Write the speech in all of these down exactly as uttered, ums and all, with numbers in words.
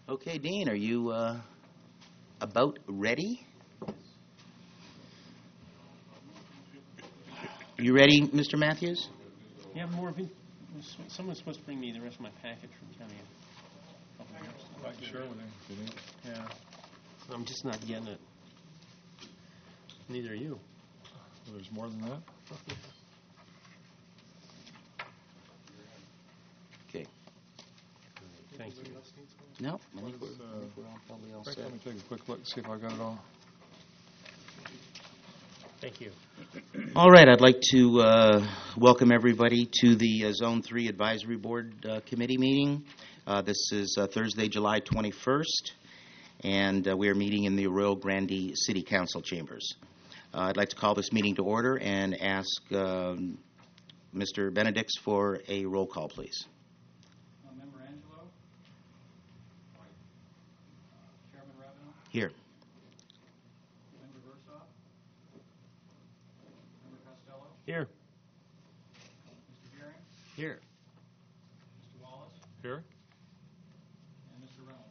Okay, Dean, are you uh, about ready? You ready, Mister Matthews? Yeah, more of it. Someone's supposed to bring me the rest of my package from county. Like sure with him. Yeah. I'm just not getting it. Neither are you. Well, there's more than that. Okay. Thank you. No, I think we're, Let's, uh, I think we're all probably all set. Let me take a quick look, see if I got it all. Thank you. All right, I'd like to uh, welcome everybody to the uh, Zone three Advisory Board uh, Committee meeting. Uh, this is uh, Thursday, July twenty-first, and uh, we are meeting in the Arroyo Grande City Council chambers. Uh, I'd like to call this meeting to order and ask um, Mister Benedicts for a roll call, please. Uh, Member Angelo? Uh, Chairman Ravenel? Here. Member Versoff? Member Costello? Here. Mister Gearing? Here. Mister Wallace? Here? And Mister Reynolds?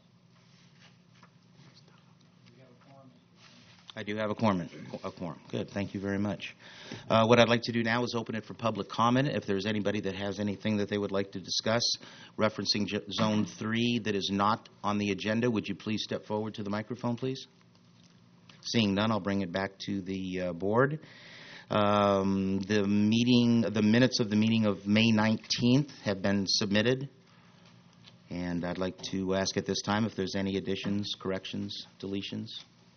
We have a quorum, Mister Chairman. I do have a quorum. A quorum. Good. Thank you very much. Uh, what I'd like to do now is open it for public comment. If there's anybody that has anything that they would like to discuss referencing J- Zone three that is not on the agenda, would you please step forward to the microphone, please? Seeing none, I'll bring it back to the uh, board. Um, the meeting, the minutes of the meeting of May nineteenth have been submitted. And I'd like to ask at this time if there's any additions, corrections, deletions.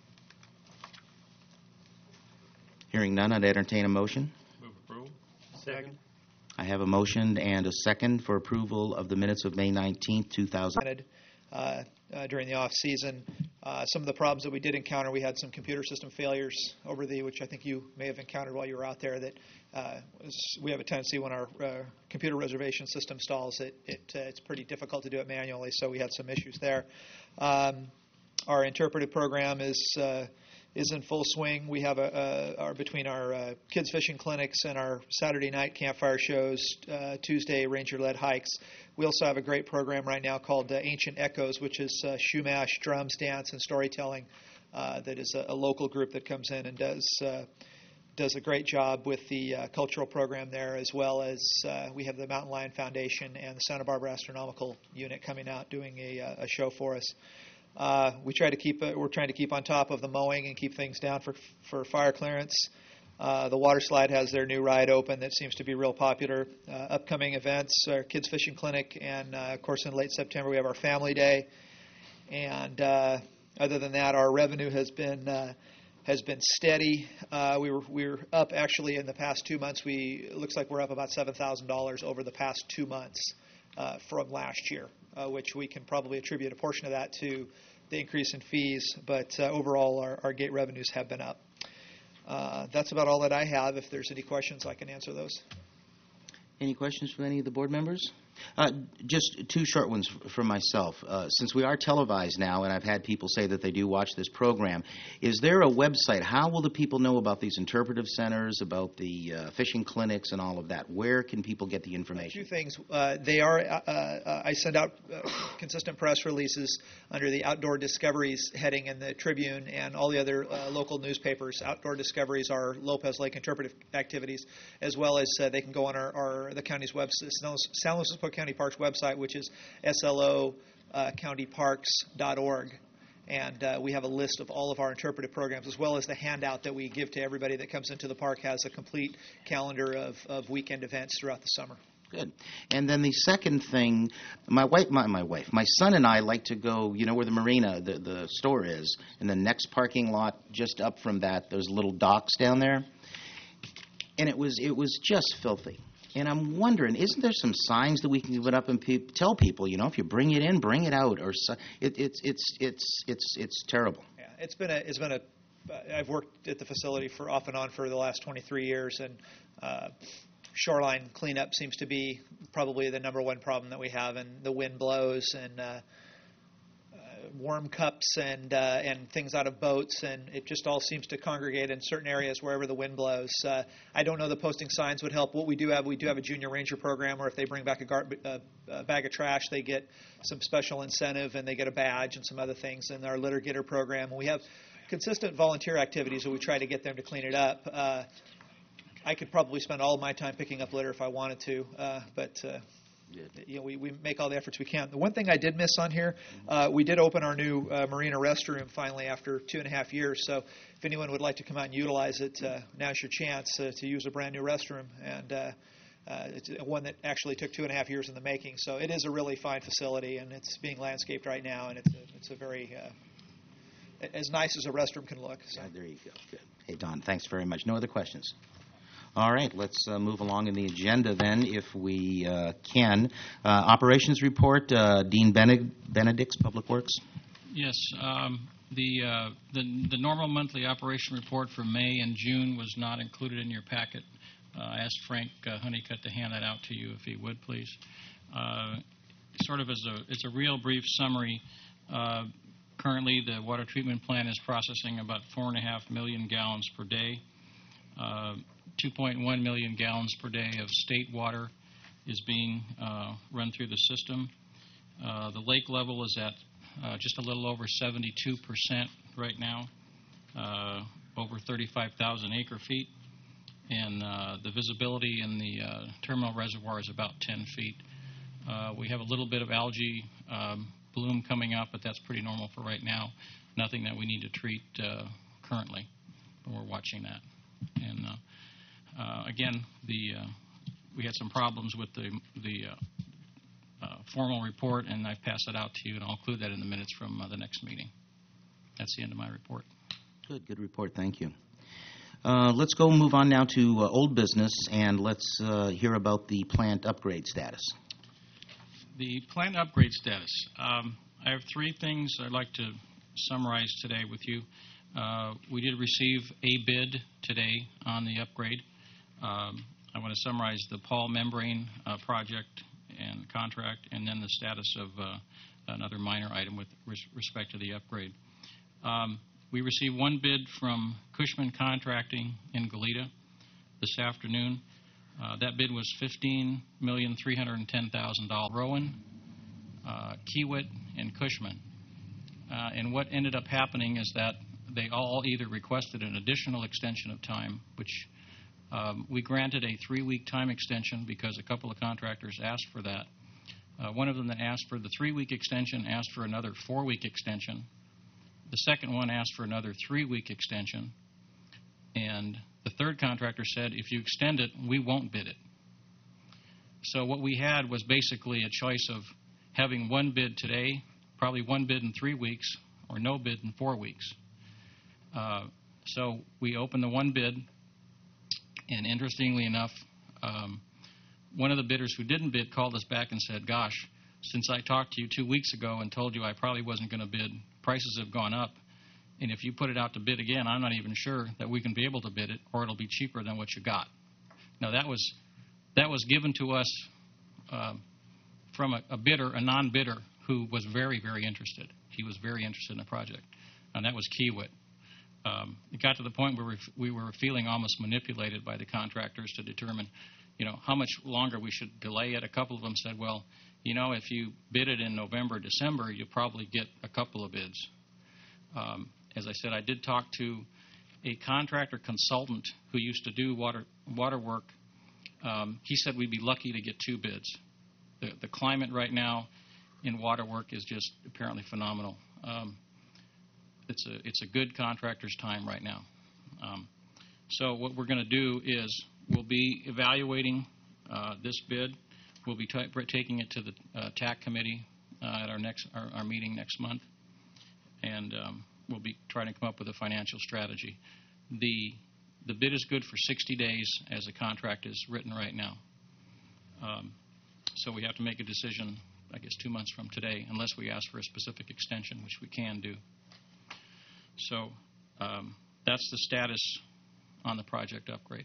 Hearing none, I'd entertain a motion. Move approval. Second. I have a motion and a second for approval of the minutes of May nineteenth, two thousand. Uh, uh, during the off season. Uh, some of the problems that we did encounter, we had some computer system failures over the, which I think you may have encountered while you were out there, that uh, was, we have a tendency when our uh, computer reservation system stalls, it, it uh, it's pretty difficult to do it manually, so we had some issues there. Um, our interpretive program is uh, is in full swing. We have a, a our between our uh, kids fishing clinics and our Saturday night campfire shows, uh, Tuesday ranger-led hikes. We also have a great program right now called uh, Ancient Echoes, which is uh, shumash, drums, dance, and storytelling. Uh, that is a, a local group that comes in and does uh, does a great job with the uh, cultural program there, as well as uh, we have the Mountain Lion Foundation and the Santa Barbara Astronomical Unit coming out doing a, a show for us. Uh, we try to keep uh, we're trying to keep on top of the mowing and keep things down for for fire clearance. Uh, the water slide has their new ride open that seems to be real popular. Uh, upcoming events, our kids fishing clinic, and uh, of course in late September we have our family day. And uh, other than that, our revenue has been uh, has been steady. Uh, we were we were up actually in the past two months. We it looks like we're up about seven thousand dollars over the past two months uh, from last year, uh, which we can probably attribute a portion of that to the increase in fees. But uh, overall, our, our gate revenues have been up. Uh, that's about all that I have. If there's any questions, I can answer those. Any questions from any of the board members? Uh, just two short ones f- from myself. Uh, since we are televised now, and I've had people say that they do watch this program, is there a website? How will the people know about these interpretive centers, about the uh, fishing clinics, and all of that? Where can people get the A information? few things. Uh, they are. Uh, uh, I send out uh, consistent press releases under the Outdoor Discoveries heading in the Tribune and all the other uh, local newspapers. Outdoor Discoveries are Lopez Lake interpretive activities, as well as uh, they can go on our, our the county's website, San Luis Obispo County Parks website, which is S L O county parks dot org. And uh, we have a list of all of our interpretive programs, as well as the handout that we give to everybody that comes into the park has a complete calendar of, of weekend events throughout the summer. Good. And then the second thing, my wife, my, my wife, my son and I like to go, you know where the marina, the, the store is, in the next parking lot just up from that, those little docks down there. And it was it was just filthy. And I'm wondering, isn't there some signs that we can give it up and pe- tell people, you know, if you bring it in, bring it out, or so, it, it's it's it's it's it's terrible. Yeah, it's been a it's been a. I've worked at the facility for off and on for the last twenty-three years, and uh, shoreline cleanup seems to be probably the number one problem that we have. And the wind blows, and uh, uh, warm cups and uh, and things out of boats, and it just all seems to congregate in certain areas wherever the wind blows. Uh, I don't know that posting signs would help. What we do have, we do have a junior ranger program where if they bring back a, gar- a, a bag of trash, they get some special incentive and they get a badge and some other things. And our litter getter program, we have consistent volunteer activities where we try to get them to clean it up. Uh, I could probably spend all of my time picking up litter if I wanted to, uh, but. Uh, You know, we, we make all the efforts we can. The one thing I did miss on here, uh, we did open our new uh, marina restroom finally after two and a half years. So if anyone would like to come out and utilize it, uh, now's your chance uh, to use a brand new restroom. And uh, uh, it's one that actually took two and a half years in the making. So it is a really fine facility, and it's being landscaped right now, and it's a, it's a very uh, as nice as a restroom can look. So. Yeah, there you go. Good. Hey, Don, thanks very much. No other questions? All right, let's uh, move along in the agenda then, if we uh, can. Uh, operations report, uh, Dean Bened- Benedict's Public Works. Yes, um, the, uh, the the normal monthly operation report for May and June was not included in your packet. Uh, I asked Frank uh, Honeycutt to hand that out to you, if he would, please. Uh, sort of as a it's a real brief summary. Uh, currently, the water treatment plant is processing about four and a half million gallons per day. Uh, two point one million gallons per day of state water is being uh, run through the system. Uh, the lake level is at uh, just a little over seventy-two percent right now, uh, over thirty-five thousand acre feet, and uh, the visibility in the uh, terminal reservoir is about ten feet. Uh, we have a little bit of algae um, bloom coming up, but that's pretty normal for right now. Nothing that we need to treat uh, currently, but we're watching that. And uh, uh, again, the uh, we had some problems with the the uh, uh, formal report, and I've passed it out to you, and I'll include that in the minutes from uh, the next meeting. That's the end of my report. Good, good report. Thank you. Uh, let's go move on now to uh, old business, and let's uh, hear about the plant upgrade status. The plant upgrade status. Um, I have three things I'd like to summarize today with you. Uh, we did receive a bid today on the upgrade. Um, I want to summarize the Paul membrane uh, project and contract, and then the status of uh, another minor item with res- respect to the upgrade. Um, we received one bid from Cushman Contracting in Goleta this afternoon. Uh, that bid was fifteen million three hundred ten thousand dollars. Rowan, uh, Kiewit, and Cushman. Uh, and what ended up happening is that they all either requested an additional extension of time, which um, we granted a three-week time extension because a couple of contractors asked for that. Uh, one of them that asked for the three-week extension asked for another four-week extension. The second one asked for another three-week extension. And the third contractor said, if you extend it, we won't bid it. So what we had was basically a choice of having one bid today, probably one bid in three weeks, or no bid in four weeks. Uh, so we opened the one bid, and interestingly enough, um, one of the bidders who didn't bid called us back and said, gosh, since I talked to you two weeks ago and told you I probably wasn't going to bid, prices have gone up, and if you put it out to bid again, I'm not even sure that we can be able to bid it, or it'll be cheaper than what you got. Now, that was that was given to us uh, from a, a bidder, a non-bidder, who was very, very interested. He was very interested in the project, and that was Kiewit. Um, it got to the point where we, we were feeling almost manipulated by the contractors to determine, you know, how much longer we should delay it. A couple of them said, well, you know, if you bid it in November, December, you'll probably get a couple of bids. Um, as I said, I did talk to a contractor consultant who used to do water water work. Um, he said we'd be lucky to get two bids. The, the climate right now in water work is just apparently phenomenal. Um, It's a it's a good contractor's time right now. Um, so what we're going to do is we'll be evaluating uh, this bid. We'll be t- taking it to the uh, T A C committee uh, at our next our, our meeting next month, and um, we'll be trying to come up with a financial strategy. The the bid is good for sixty days as the contract is written right now. Um, so we have to make a decision, I guess, two months from today, unless we ask for a specific extension, which we can do. So um, that's the status on the project upgrade.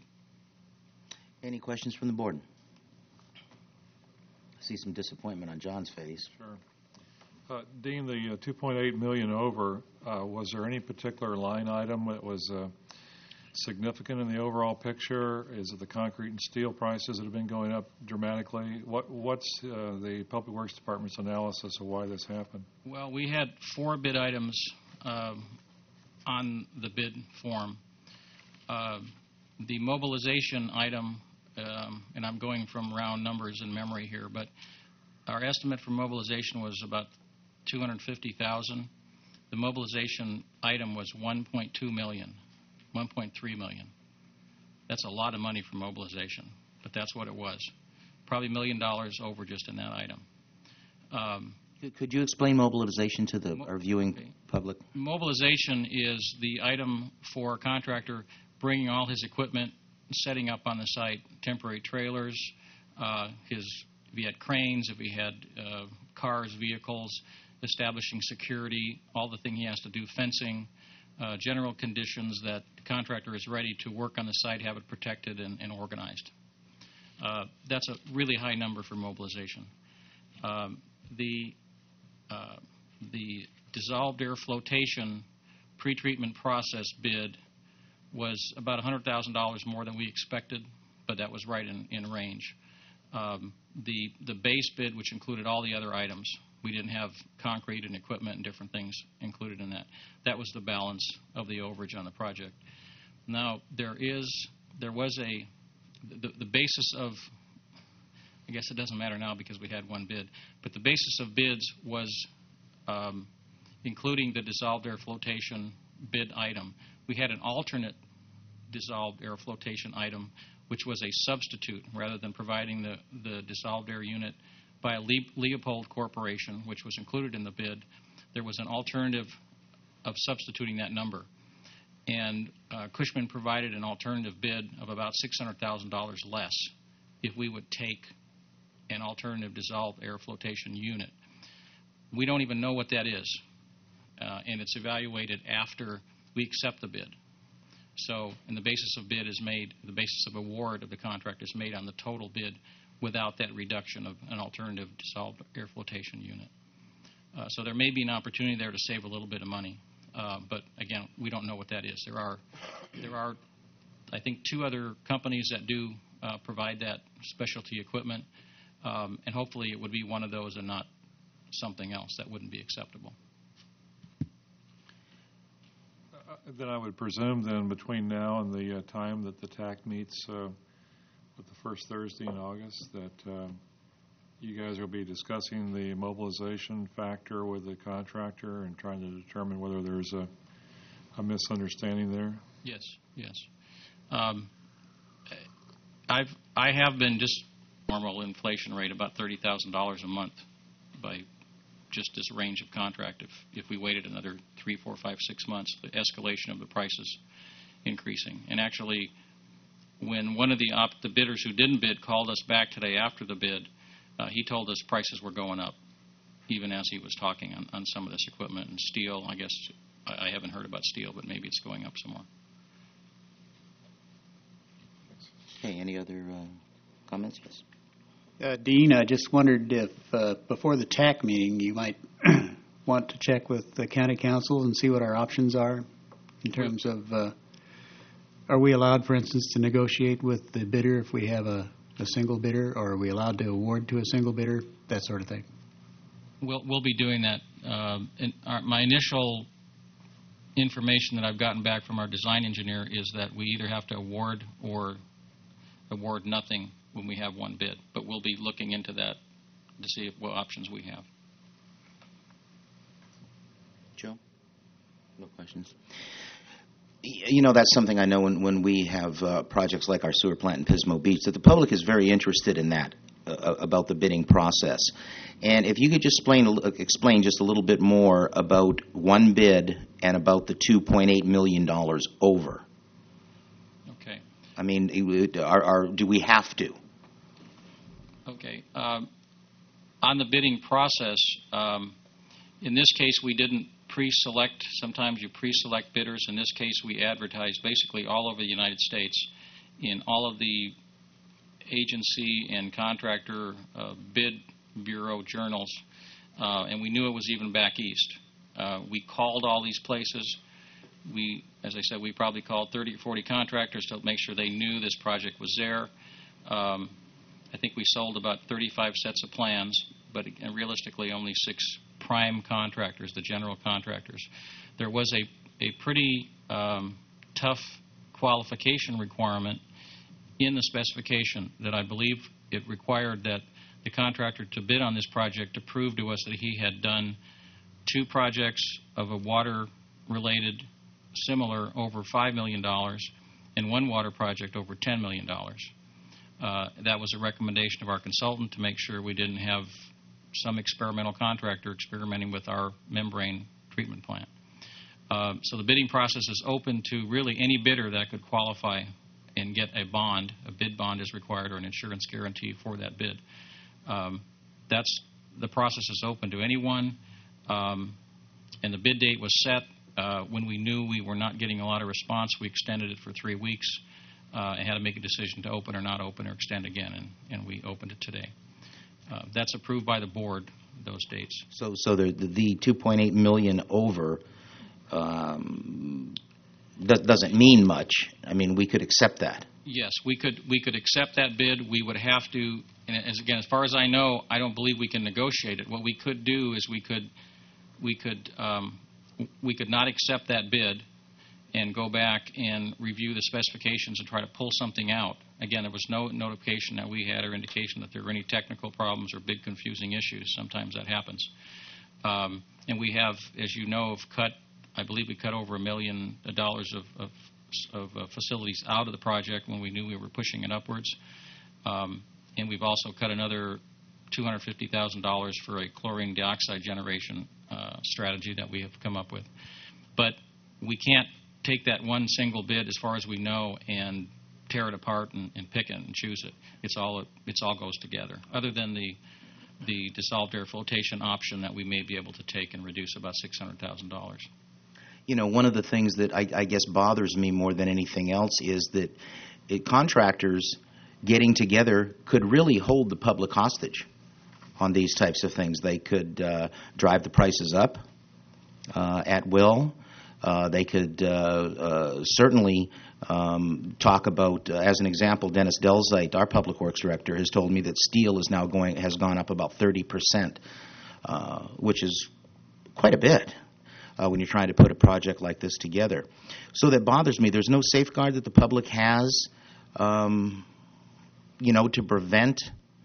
Any questions from the board? I see some disappointment on John's face. Sure. Uh, Dean, the uh, two point eight million over, uh, was there any particular line item that was uh, significant in the overall picture? Is it the concrete and steel prices that have been going up dramatically? What What's uh, the Public Works Department's analysis of why this happened? Well, we had four bid items um, on the bid form. Uh, the mobilization item, um, and I'm going from round numbers in memory here, but our estimate for mobilization was about two hundred fifty thousand dollars. The mobilization item was one point two million dollars, one point three million dollars. That's a lot of money for mobilization, but that's what it was. Probably a million dollars over just in that item. Um, Could- Could you explain mobilization to the, our viewing public? Mobilization is the item for a contractor bringing all his equipment, setting up on the site, temporary trailers, uh, his, if he had cranes, if he had uh, cars, vehicles, establishing security, all the thing he has to do, fencing, uh, general conditions that the contractor is ready to work on the site, have it protected and, and organized. Uh, that's a really high number for mobilization. Um, the uh, the dissolved air flotation pretreatment process bid was about one hundred thousand dollars more than we expected, but that was right in, in range. Um, the the base bid, which included all the other items, we didn't have concrete and equipment and different things included in that. That was the balance of the overage on the project. Now there is there was a the, the basis of, I guess it doesn't matter now because we had one bid, but the basis of bids was um, including the dissolved air flotation bid item. We had an alternate dissolved air flotation item, which was a substitute rather than providing the, the dissolved air unit by a Le- Leopold Corporation, which was included in the bid. There was an alternative of substituting that number. And uh, Cushman provided an alternative bid of about six hundred thousand dollars less if we would take an alternative dissolved air flotation unit. We don't even know what that is, uh, and it's evaluated after we accept the bid. So, and the basis of bid is made, the basis of award of the contract is made on the total bid without that reduction of an alternative dissolved air flotation unit. Uh, so there may be an opportunity there to save a little bit of money, uh, but again, we don't know what that is. There are, there are, I think, two other companies that do uh, provide that specialty equipment. Um, and hopefully it would be one of those and not something else that wouldn't be acceptable. Uh, Then I would presume then between now and the uh, time that the T A C meets uh, with the first Thursday in August that uh, you guys will be discussing the mobilization factor with the contractor and trying to determine whether there's a, a misunderstanding there? Yes, yes. Um, I've, I have been just normal inflation rate, about thirty thousand dollars a month by just this range of contract. If, if we waited another three, four, five, six months, the escalation of the prices increasing. And actually, when one of the, op- the bidders who didn't bid called us back today after the bid, uh, he told us prices were going up, even as he was talking on, on some of this equipment. And steel, I guess, I, I haven't heard about steel, but maybe it's going up some more. Okay, any other uh, comments? Yes. Uh, Dean, I just wondered if uh, before the T A C meeting you might want to check with the county councils and see what our options are in terms of, uh, are we allowed, for instance, to negotiate with the bidder if we have a, a single bidder, or are we allowed to award to a single bidder, that sort of thing? We'll, we'll be doing that. Um, and our, my initial information that I've gotten back from our design engineer is that we either have to award or award nothing when we have one bid. But we'll be looking into that to see if, what options we have. Joe? No questions. Y- You know, that's something I know when, when we have uh, projects like our sewer plant in Pismo Beach, that the public is very interested in that, uh, about the bidding process. And if you could just explain, a li- explain just a little bit more about one bid and about the two point eight million dollars over. Okay. I mean, it would- are, are, do we have to? Okay. Um, on the bidding process, um, in this case, we didn't pre-select. Sometimes you pre-select bidders. In this case, we advertised basically all over the United States in all of the agency and contractor uh, bid bureau journals. uh, and we knew it was even back east. Uh, we called all these places. We, as I said, we probably called thirty or forty contractors to make sure they knew this project was there. Um, I think we sold about thirty-five sets of plans, but uh, realistically only six prime contractors, the general contractors. There was a, a pretty um, tough qualification requirement in the specification that I believe it required that the contractor to bid on this project to prove to us that he had done two projects of a water-related similar over five million dollars and one water project over ten million dollars. Uh, that was a recommendation of our consultant to make sure we didn't have some experimental contractor experimenting with our membrane treatment plant. Uh, so the bidding process is open to really any bidder that could qualify and get a bond. A bid bond is required, or an insurance guarantee for that bid. Um, that's the process is open to anyone, um, and the bid date was set. Uh, when we knew we were not getting a lot of response, we extended it for three weeks uh, and had to make a decision to open or not open or extend again, and, and we opened it today. Uh, that's approved by the board, those dates. So, so the, the two point eight million over um, do- doesn't mean much. I mean, we could accept that. Yes, we could we could accept that bid. We would have to, and as, again, as far as I know, I don't believe we can negotiate it. What we could do is we could we could um, we could not accept that bid and go back and review the specifications and try to pull something out. Again, there was no notification that we had or indication that there were any technical problems or big confusing issues. Sometimes that happens. Um, and we have, as you know, have cut, I believe we cut over a million dollars of, of, of uh, facilities out of the project when we knew we were pushing it upwards. Um, and we've also cut another two hundred fifty thousand dollars for a chlorine dioxide generation uh, strategy that we have come up with. But we can't take that one single bid, as far as we know, and tear it apart and, and pick it and choose it. It's all it's all goes together. Other than the the dissolved air flotation option that we may be able to take and reduce about six hundred thousand dollars. You know, one of the things that I, I guess bothers me more than anything else is that it, contractors getting together could really hold the public hostage on these types of things. They could uh, drive the prices up uh, at will. Uh, they could uh, uh, certainly um, talk about, uh, as an example, Dennis Delzite, our public works director, has told me that steel is now going has gone up about thirty percent, uh, which is quite a bit uh, when you're trying to put a project like this together. So that bothers me. There's no safeguard that the public has, um, you know, to prevent.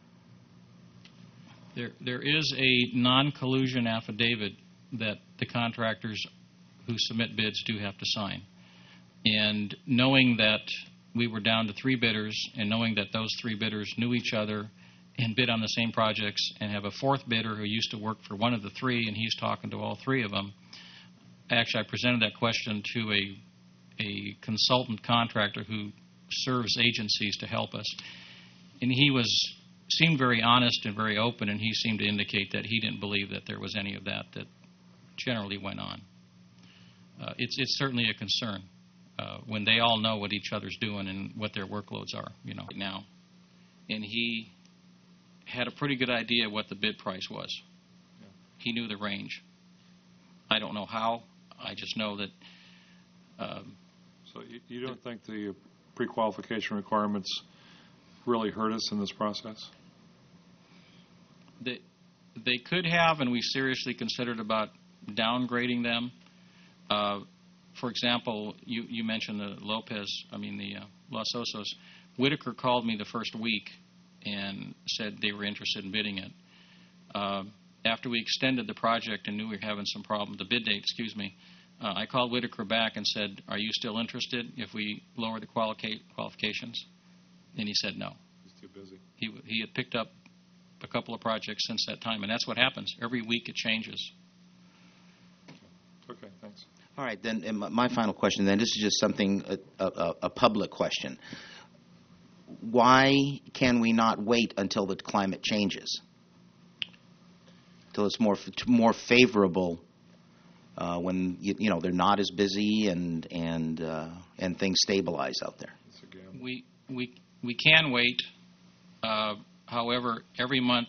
There, there is a non-collusion affidavit that the contractors who submit bids do have to sign. And knowing that we were down to three bidders, and knowing that those three bidders knew each other and bid on the same projects, and have a fourth bidder who used to work for one of the three, and he's talking to all three of them, actually I presented that question to a, a consultant contractor who serves agencies to help us. And he was seemed very honest and very open, and he seemed to indicate that he didn't believe that there was any of that that generally went on. Uh, it's it's certainly a concern uh, when they all know what each other's doing and what their workloads are, you know, right now. And he had a pretty good idea what the bid price was. Yeah. He knew the range. I don't know how. I just know that. Um, So you, you don't think the pre-qualification requirements really hurt us in this process? they they could have, and we seriously considered about downgrading them. Uh, for example, you, you mentioned the Lopez, I mean the uh, Los Osos. Whitaker called me the first week and said they were interested in bidding it. Uh, after we extended the project and knew we were having some problems, the bid date, excuse me, uh, I called Whitaker back and said, are you still interested if we lower the qualica- qualifications? And he said no. He's too busy. He, he had picked up a couple of projects since that time, and that's what happens. Every week it changes. Okay, thanks. All right, then, and my- my final question, then, this is just something, a, a, a public question. Why can we not wait until the climate changes? Till it's more f- more favorable uh, when, you, you know, they're not as busy and and uh, and things stabilize out there. It's a gamble. We we we can wait. Uh, however, every month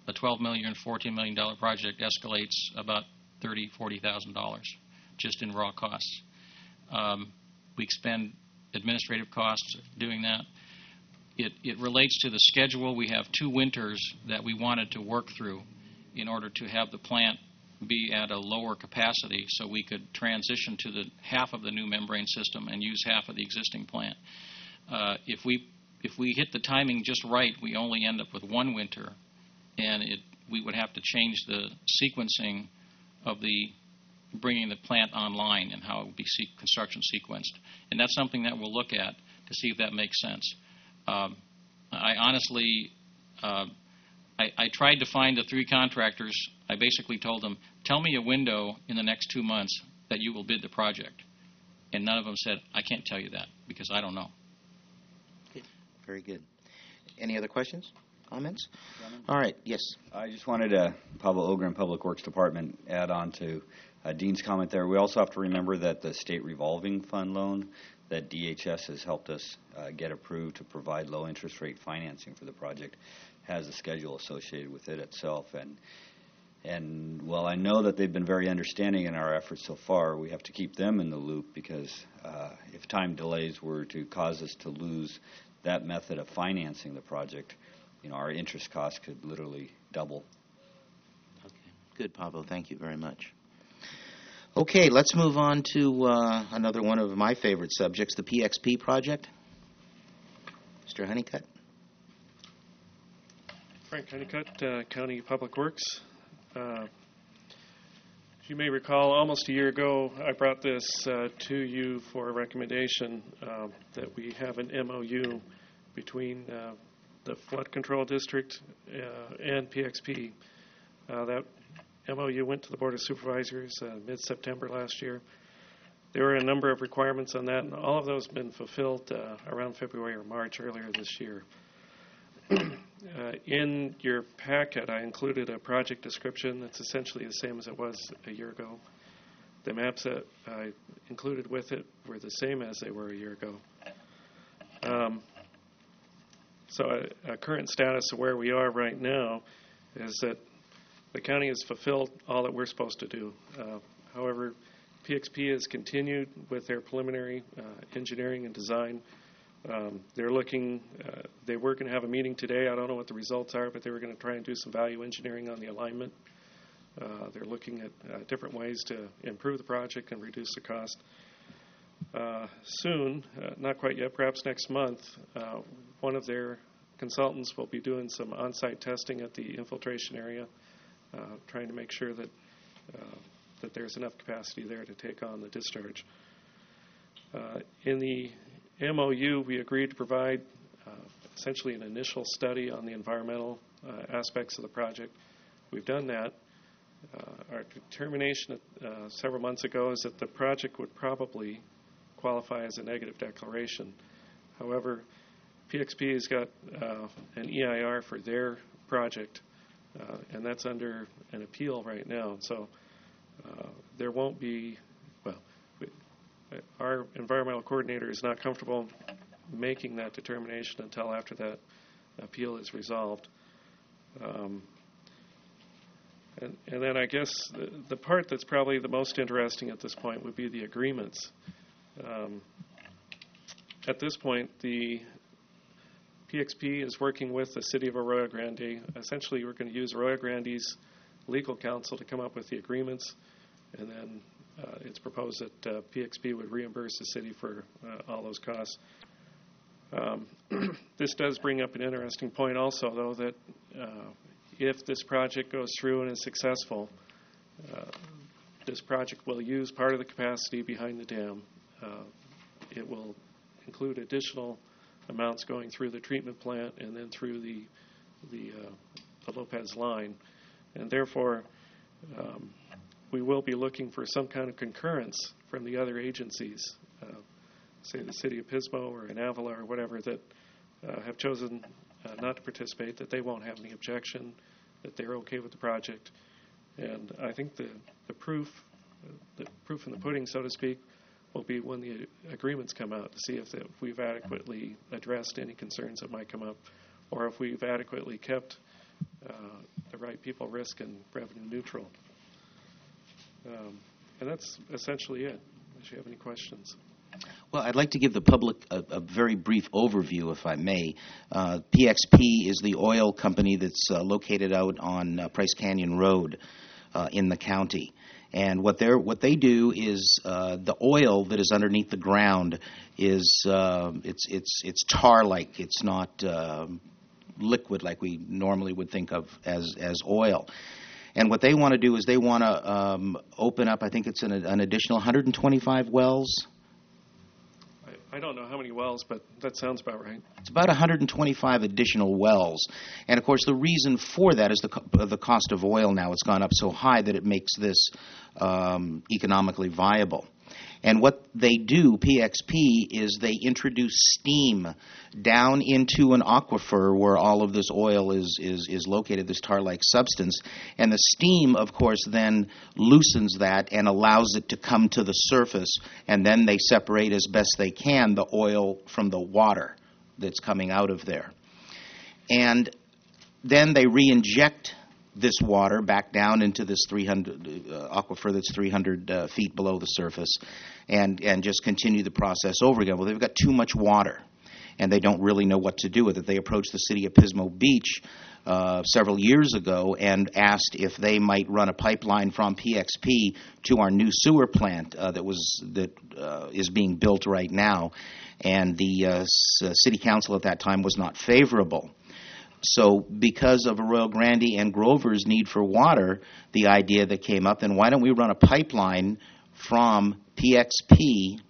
a twelve million dollars, fourteen million dollars project escalates about thirty thousand dollars, forty thousand dollars just in raw costs. Um, we expend administrative costs doing that. It, it relates to the schedule. We have two winters that we wanted to work through in order to have the plant be at a lower capacity so we could transition to the half of the new membrane system and use half of the existing plant. Uh, if we if we hit the timing just right, we only end up with one winter, and it we would have to change the sequencing of the bringing the plant online and how it would be se- construction sequenced. And that's something that we'll look at to see if that makes sense. Um, I honestly, uh, I, I tried to find the three contractors. I basically told them, tell me a window in the next two months that you will bid the project. And none of them said, I can't tell you that because I don't know. Very good. Any other questions, comments? All right, yes. I just wanted to, Pablo Ogren, Public Works Department, add on to uh, Dean's comment there. We also have to remember that the state revolving fund loan that D H S has helped us uh, get approved to provide low interest rate financing for the project has a schedule associated with it itself. And, and while I know that they've been very understanding in our efforts so far, we have to keep them in the loop because uh, if time delays were to cause us to lose that method of financing the project, you know, our interest costs could literally double. Okay. Good, Pablo. Thank you very much. Okay, let's move on to uh, another one of my favorite subjects, the P X P project. Mister Honeycutt. Frank Honeycutt, uh, County Public Works. Uh, as you may recall, almost a year ago, I brought this uh, to you for a recommendation uh, that we have an M O U between uh, the Flood Control District uh, and P X P. Uh, that M O U went to the Board of Supervisors uh, mid-September last year. There were a number of requirements on that, and all of those have been fulfilled uh, around February or March earlier this year. Uh, in your packet, I included a project description that's essentially the same as it was a year ago. The maps that I included with it were the same as they were a year ago. Um, so a, a current status of where we are right now is that the county has fulfilled all that we're supposed to do. Uh, however, P X P has continued with their preliminary uh, engineering and design. Um, they're looking, uh, they were going to have a meeting today. I don't know what the results are, but they were going to try and do some value engineering on the alignment. Uh, they're looking at uh, different ways to improve the project and reduce the cost. Uh, soon, uh, not quite yet, perhaps next month, uh, one of their consultants will be doing some on-site testing at the infiltration area, uh, trying to make sure that uh, that there's enough capacity there to take on the discharge. Uh, in the M O U, we agreed to provide uh, essentially an initial study on the environmental uh, aspects of the project. We've done that. Uh, our determination uh, several months ago is that the project would probably qualify as a negative declaration. However, P X P has got uh, an E I R for their project, uh, and that's under an appeal right now. So uh, there won't be, well, we, our environmental coordinator is not comfortable making that determination until after that appeal is resolved. Um, and, and then I guess the, the part that's probably the most interesting at this point would be the agreements. Um, at this point, the P X P is working with the City of Arroyo Grande. Essentially, we're going to use Arroyo Grande's legal counsel to come up with the agreements, and then uh, it's proposed that uh, P X P would reimburse the city for uh, all those costs. Um, this does bring up an interesting point also, though, that uh, if this project goes through and is successful, uh, this project will use part of the capacity behind the dam. Uh, it will include additional amounts going through the treatment plant and then through the the, uh, the Lopez line, and therefore um, we will be looking for some kind of concurrence from the other agencies, uh, say the City of Pismo or in Avila or whatever, that uh, have chosen uh, not to participate, that they won't have any objection, that they're okay with the project. And I think the, the proof, the proof in the pudding, so to speak, will be when the agreements come out to see if, the, if we've adequately addressed any concerns that might come up, or if we've adequately kept uh, the right people risk and revenue neutral. Um, and that's essentially it, unless you have any questions. Well, I'd like to give the public a, a very brief overview, if I may. Uh, P X P is the oil company that's uh, located out on uh, Price Canyon Road uh, in the county. And what they what they do is uh, the oil that is underneath the ground is uh, it's it's it's tar-like. It's not uh, liquid like we normally would think of as as oil. And what they want to do is they want to um, open up. I think it's an, an additional one hundred twenty-five wells. I, I don't know how many wells, but that sounds about right. It's about one hundred twenty-five additional wells. And, of course, the reason for that is the co- the cost of oil now. It's gone up so high that it makes this um, economically viable. And what they do, P X P, is they introduce steam down into an aquifer where all of this oil is, is, is located, this tar-like substance. And the steam, of course, then loosens that and allows it to come to the surface. And then they separate as best they can the oil from the water that's coming out of there. And then they re-inject this water back down into this three hundred uh, aquifer that's three hundred uh, feet below the surface, and and just continue the process over again. Well, they've got too much water, and they don't really know what to do with it. They approached the city of Pismo Beach uh, several years ago and asked if they might run a pipeline from P X P to our new sewer plant uh, that was that uh, is being built right now, and the uh, s- city council at that time was not favorable. So because of Arroyo Grande and Grover's need for water, the idea that came up, then why don't we run a pipeline from P X P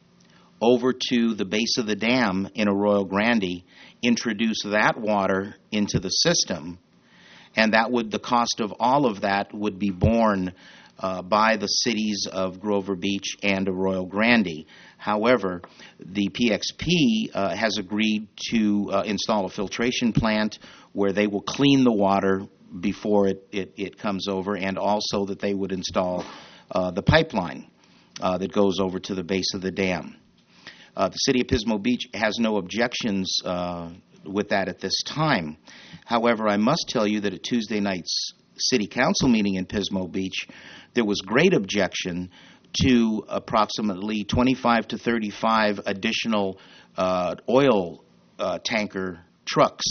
over to the base of the dam in Arroyo Grande, introduce that water into the system, and that would, the cost of all of that would be borne uh, by the cities of Grover Beach and Arroyo Grande. However, the P X P uh, has agreed to uh, install a filtration plant where they will clean the water before it, it, it comes over, and also that they would install uh, the pipeline uh, that goes over to the base of the dam. Uh, the city of Pismo Beach has no objections uh, with that at this time. However, I must tell you that at Tuesday night's city council meeting in Pismo Beach, there was great objection to approximately twenty-five to thirty-five additional uh, oil uh, tanker trucks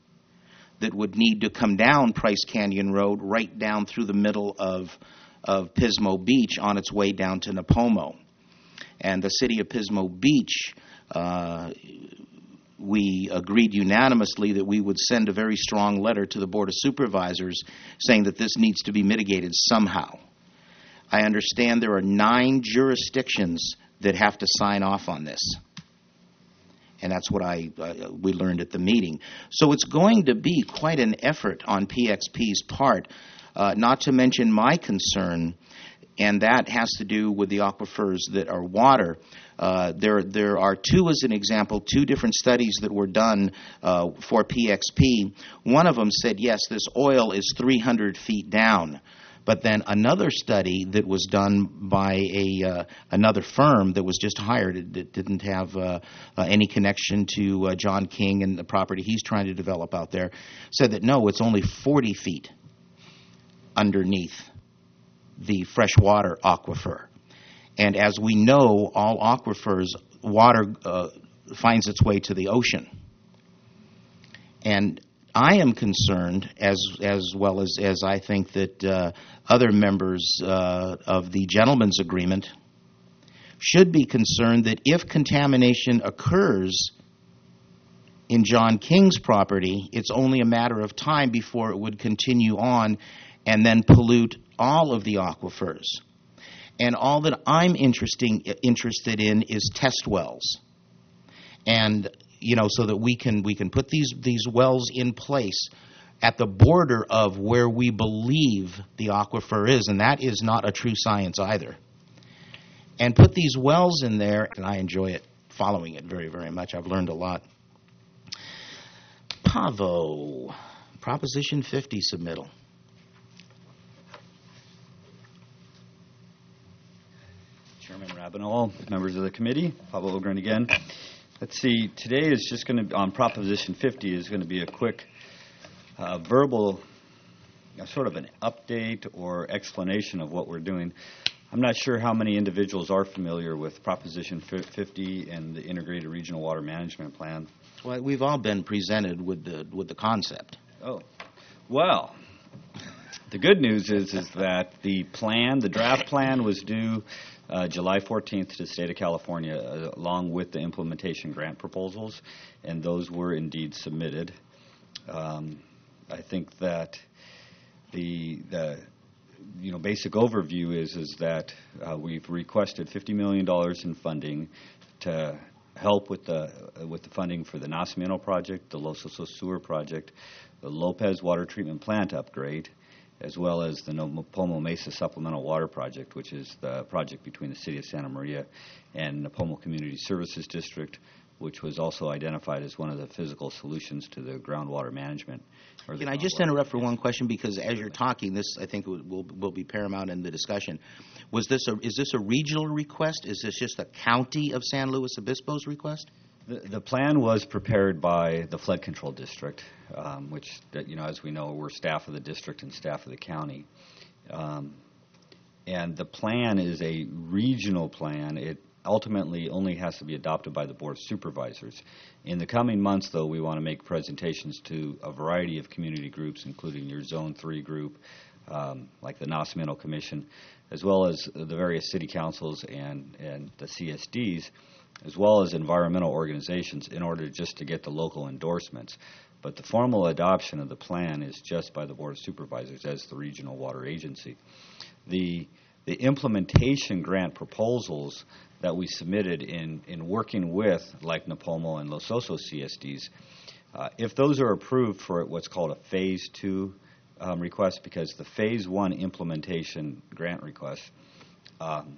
that would need to come down Price Canyon Road right down through the middle of, of Pismo Beach on its way down to Napomo. And the city of Pismo Beach, uh, we agreed unanimously that we would send a very strong letter to the Board of Supervisors saying that this needs to be mitigated somehow. I understand there are nine jurisdictions that have to sign off on this. And that's what I uh, we learned at the meeting. So it's going to be quite an effort on P X P's part, uh, not to mention my concern, and that has to do with the aquifers that are water. Uh, there, there are two, as an example, two different studies that were done uh, for P X P. One of them said, yes, this oil is three hundred feet down. But then another study that was done by a uh, another firm that was just hired, it, it didn't have uh, uh, any connection to uh, John King and the property he's trying to develop out there, said that no, it's only forty feet underneath the freshwater aquifer. And as we know, all aquifers, water uh, finds its way to the ocean. And I am concerned, as as well as, as I think that uh, other members uh, of the gentleman's agreement should be concerned that if contamination occurs in John King's property, it's only a matter of time before it would continue on and then pollute all of the aquifers. And all that I'm interesting, interested in is test wells. And you know, so that we can we can put these these wells in place at the border of where we believe the aquifer is, and that is not a true science either. And put these wells in there, and I enjoy it, following it very, very much. I've learned a lot. Pavo, Proposition fifty submittal. Chairman Rabinowal, members of the committee, Pablo Ogren again. Let's see, today is just going to, on Proposition fifty, is going to be a quick uh, verbal a sort of an update or explanation of what we're doing. I'm not sure how many individuals are familiar with Proposition fifty and the Integrated Regional Water Management Plan. Well, we've all been presented with the with the concept. Oh, well, the good news is is that the plan, the draft plan, was due uh, July fourteenth to the state of California, uh, along with the implementation grant proposals, and those were indeed submitted. Um, I think that the the you know basic overview is is that uh, we've requested fifty million dollars in funding to help with the uh, with the funding for the Nacimiento project, the Los Osos sewer project, the Lopez water treatment plant upgrade, as well as the Napomo Mesa supplemental water project, which is the project between the city of Santa Maria and Napomo Community Services District, which was also identified as one of the physical solutions to the groundwater management. Or the Can I just groundwater interrupt for one question, because as you're talking, this I think will will, will be paramount in the discussion. Was this a is this a regional request? Is this just a county of San Luis Obispo's request? The, the plan was prepared by the Flood Control District, um, which, that, you know, as we know, we're staff of the district and staff of the county. Um, and the plan is a regional plan. It ultimately only has to be adopted by the Board of Supervisors. In the coming months, though, we want to make presentations to a variety of community groups, including your Zone three group, um, like the Nacimiento Commission, as well as the various city councils and, and the C S Ds, as well as environmental organizations, in order just to get the local endorsements. But the formal adoption of the plan is just by the Board of Supervisors as the regional water agency. The, the implementation grant proposals that we submitted in, in working with, like Napomo and Los Osos C S Ds, uh, if those are approved for what's called a Phase two um, request, because the Phase one implementation grant request um,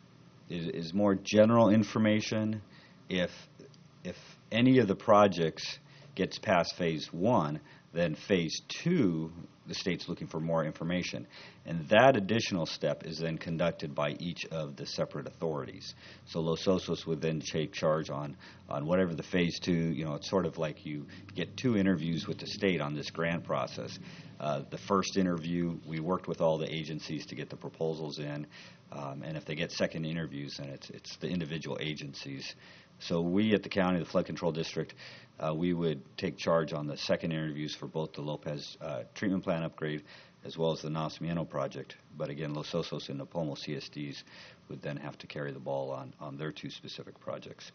is, is more general information. If if any of the projects gets past Phase one, then Phase two, the state's looking for more information. And that additional step is then conducted by each of the separate authorities. So Los Osos would then take charge on, on whatever the Phase two, you know, it's sort of like you get two interviews with the state on this grant process. Uh, the first interview, we worked with all the agencies to get the proposals in. Um, and if they get second interviews, then it's, it's the individual agencies. So we at the county, the Flood Control District, uh, we would take charge on the second interviews for both the Lopez uh, treatment plant upgrade as well as the Nacimiento project. But again, Los Osos and Napomo C S Ds would then have to carry the ball on, on their two specific projects.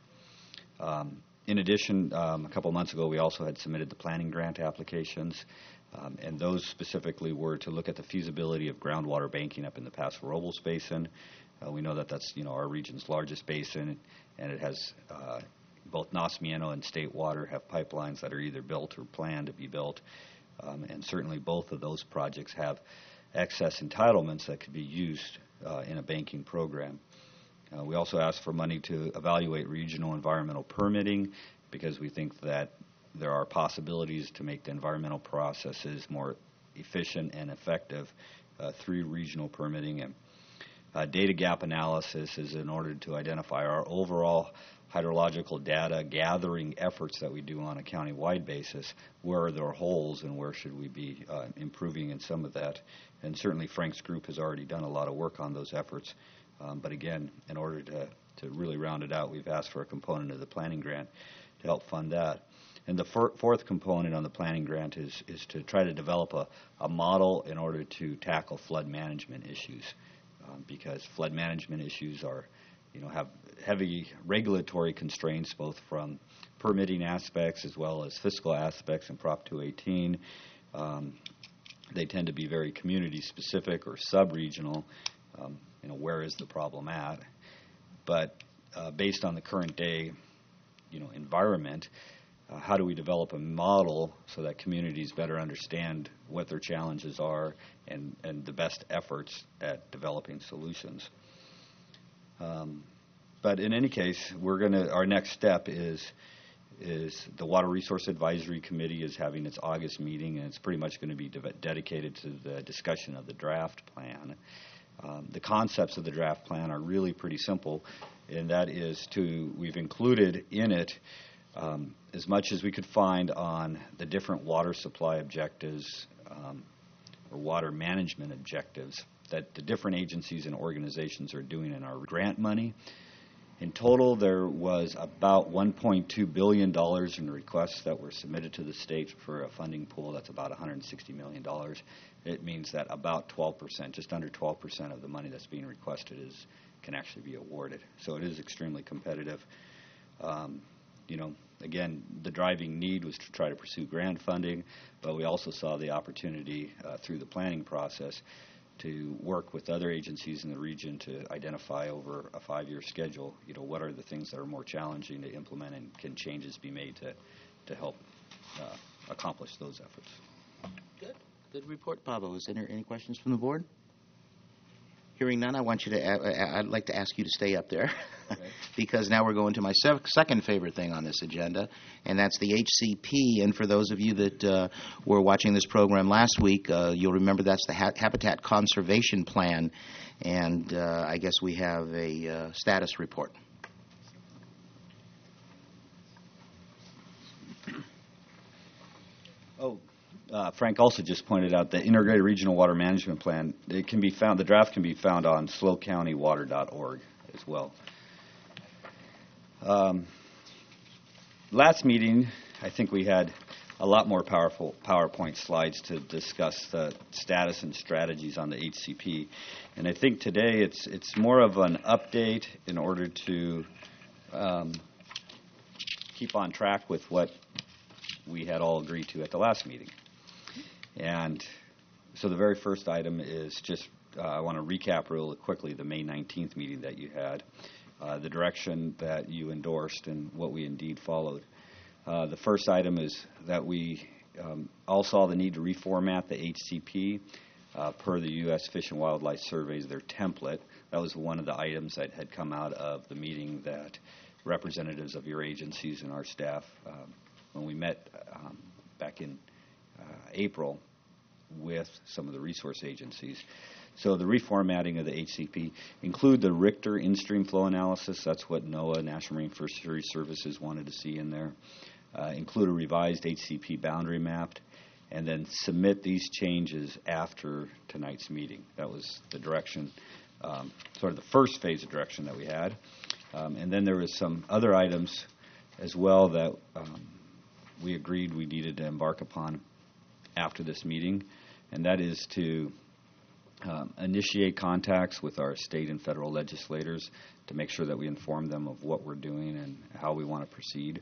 Um, in addition, um, a couple months ago, we also had submitted the planning grant applications, um, and those specifically were to look at the feasibility of groundwater banking up in the Paso Robles Basin. Uh, we know that that's, you know, our region's largest basin, and it has uh, both Nacimiento and State Water have pipelines that are either built or planned to be built, um, and certainly both of those projects have excess entitlements that could be used uh, in a banking program. Uh, we also asked for money to evaluate regional environmental permitting, because we think that there are possibilities to make the environmental processes more efficient and effective uh, through regional permitting. And uh, data gap analysis is in order to identify our overall hydrological data gathering efforts that we do on a county-wide basis. Where are there holes, and where should we be uh, improving in some of that? And certainly Frank's group has already done a lot of work on those efforts. Um, but again, in order to, to really round it out, we've asked for a component of the planning grant to help fund that. And the for, fourth component on the planning grant is, is to try to develop a, a model in order to tackle flood management issues, um, because flood management issues are, you know, have heavy regulatory constraints, both from permitting aspects as well as fiscal aspects in Prop two eighteen. Um, they tend to be very community-specific or sub-regional. Um, you know, where is the problem at? But uh, based on the current day, you know, environment, uh, how do we develop a model so that communities better understand what their challenges are and, and the best efforts at developing solutions? Um, but in any case, we're going to, our next step is is the Water Resource Advisory Committee is having its August meeting, and it's pretty much going to be de- dedicated to the discussion of the draft plan. Um, the concepts of the draft plan are really pretty simple, and that is to, we've included in it um, as much as we could find on the different water supply objectives, um, or water management objectives that the different agencies and organizations are doing in our grant money. In total, there was about one point two billion dollars in requests that were submitted to the state for a funding pool. That's about one hundred sixty million dollars. It means that about twelve percent, just under twelve percent of the money that's being requested is can actually be awarded. So it is extremely competitive. Um, you know, again, the driving need was to try to pursue grant funding, but we also saw the opportunity uh, through the planning process to work with other agencies in the region to identify over a five-year schedule, you know, what are the things that are more challenging to implement and can changes be made to, to help uh, accomplish those efforts. Good. Good report, Pablo. Is there any questions from the board? Hearing none, I want you to, a- I'd like to ask you to stay up there Okay. because now we're going to my se- second favorite thing on this agenda, and that's the H C P. And for those of you that uh, were watching this program last week, uh, you'll remember that's the ha- Habitat Conservation Plan, and uh, I guess we have a uh, status report. Oh, uh, Frank also just pointed out the Integrated Regional Water Management Plan. It can be found. The draft can be found on slow county water dot org as well. Um, last meeting, I think we had a lot more powerful PowerPoint slides to discuss the status and strategies on the H C P, and I think today it's it's more of an update in order to um, keep on track with what we had all agreed to at the last meeting. And so the very first item is just, uh, I want to recap real quickly the May nineteenth meeting that you had, uh, the direction that you endorsed and what we indeed followed. Uh, the first item is that we um, all saw the need to reformat the H C P uh, per the U S Fish and Wildlife Surveys, their template. That was one of the items that had come out of the meeting that representatives of your agencies and our staff, um, when we met um, back in uh, April with some of the resource agencies. So the reformatting of the H C P include the Richter in-stream flow analysis. That's what NOAA, National Marine Fisheries Services, wanted to see in there. Uh, include a revised H C P boundary map, and then submit these changes after tonight's meeting. That was the direction, um, sort of the first phase of direction that we had. Um, and then there was some other items as well that um, we agreed we needed to embark upon after this meeting, and that is to um, initiate contacts with our state and federal legislators to make sure that we inform them of what we're doing and how we want to proceed.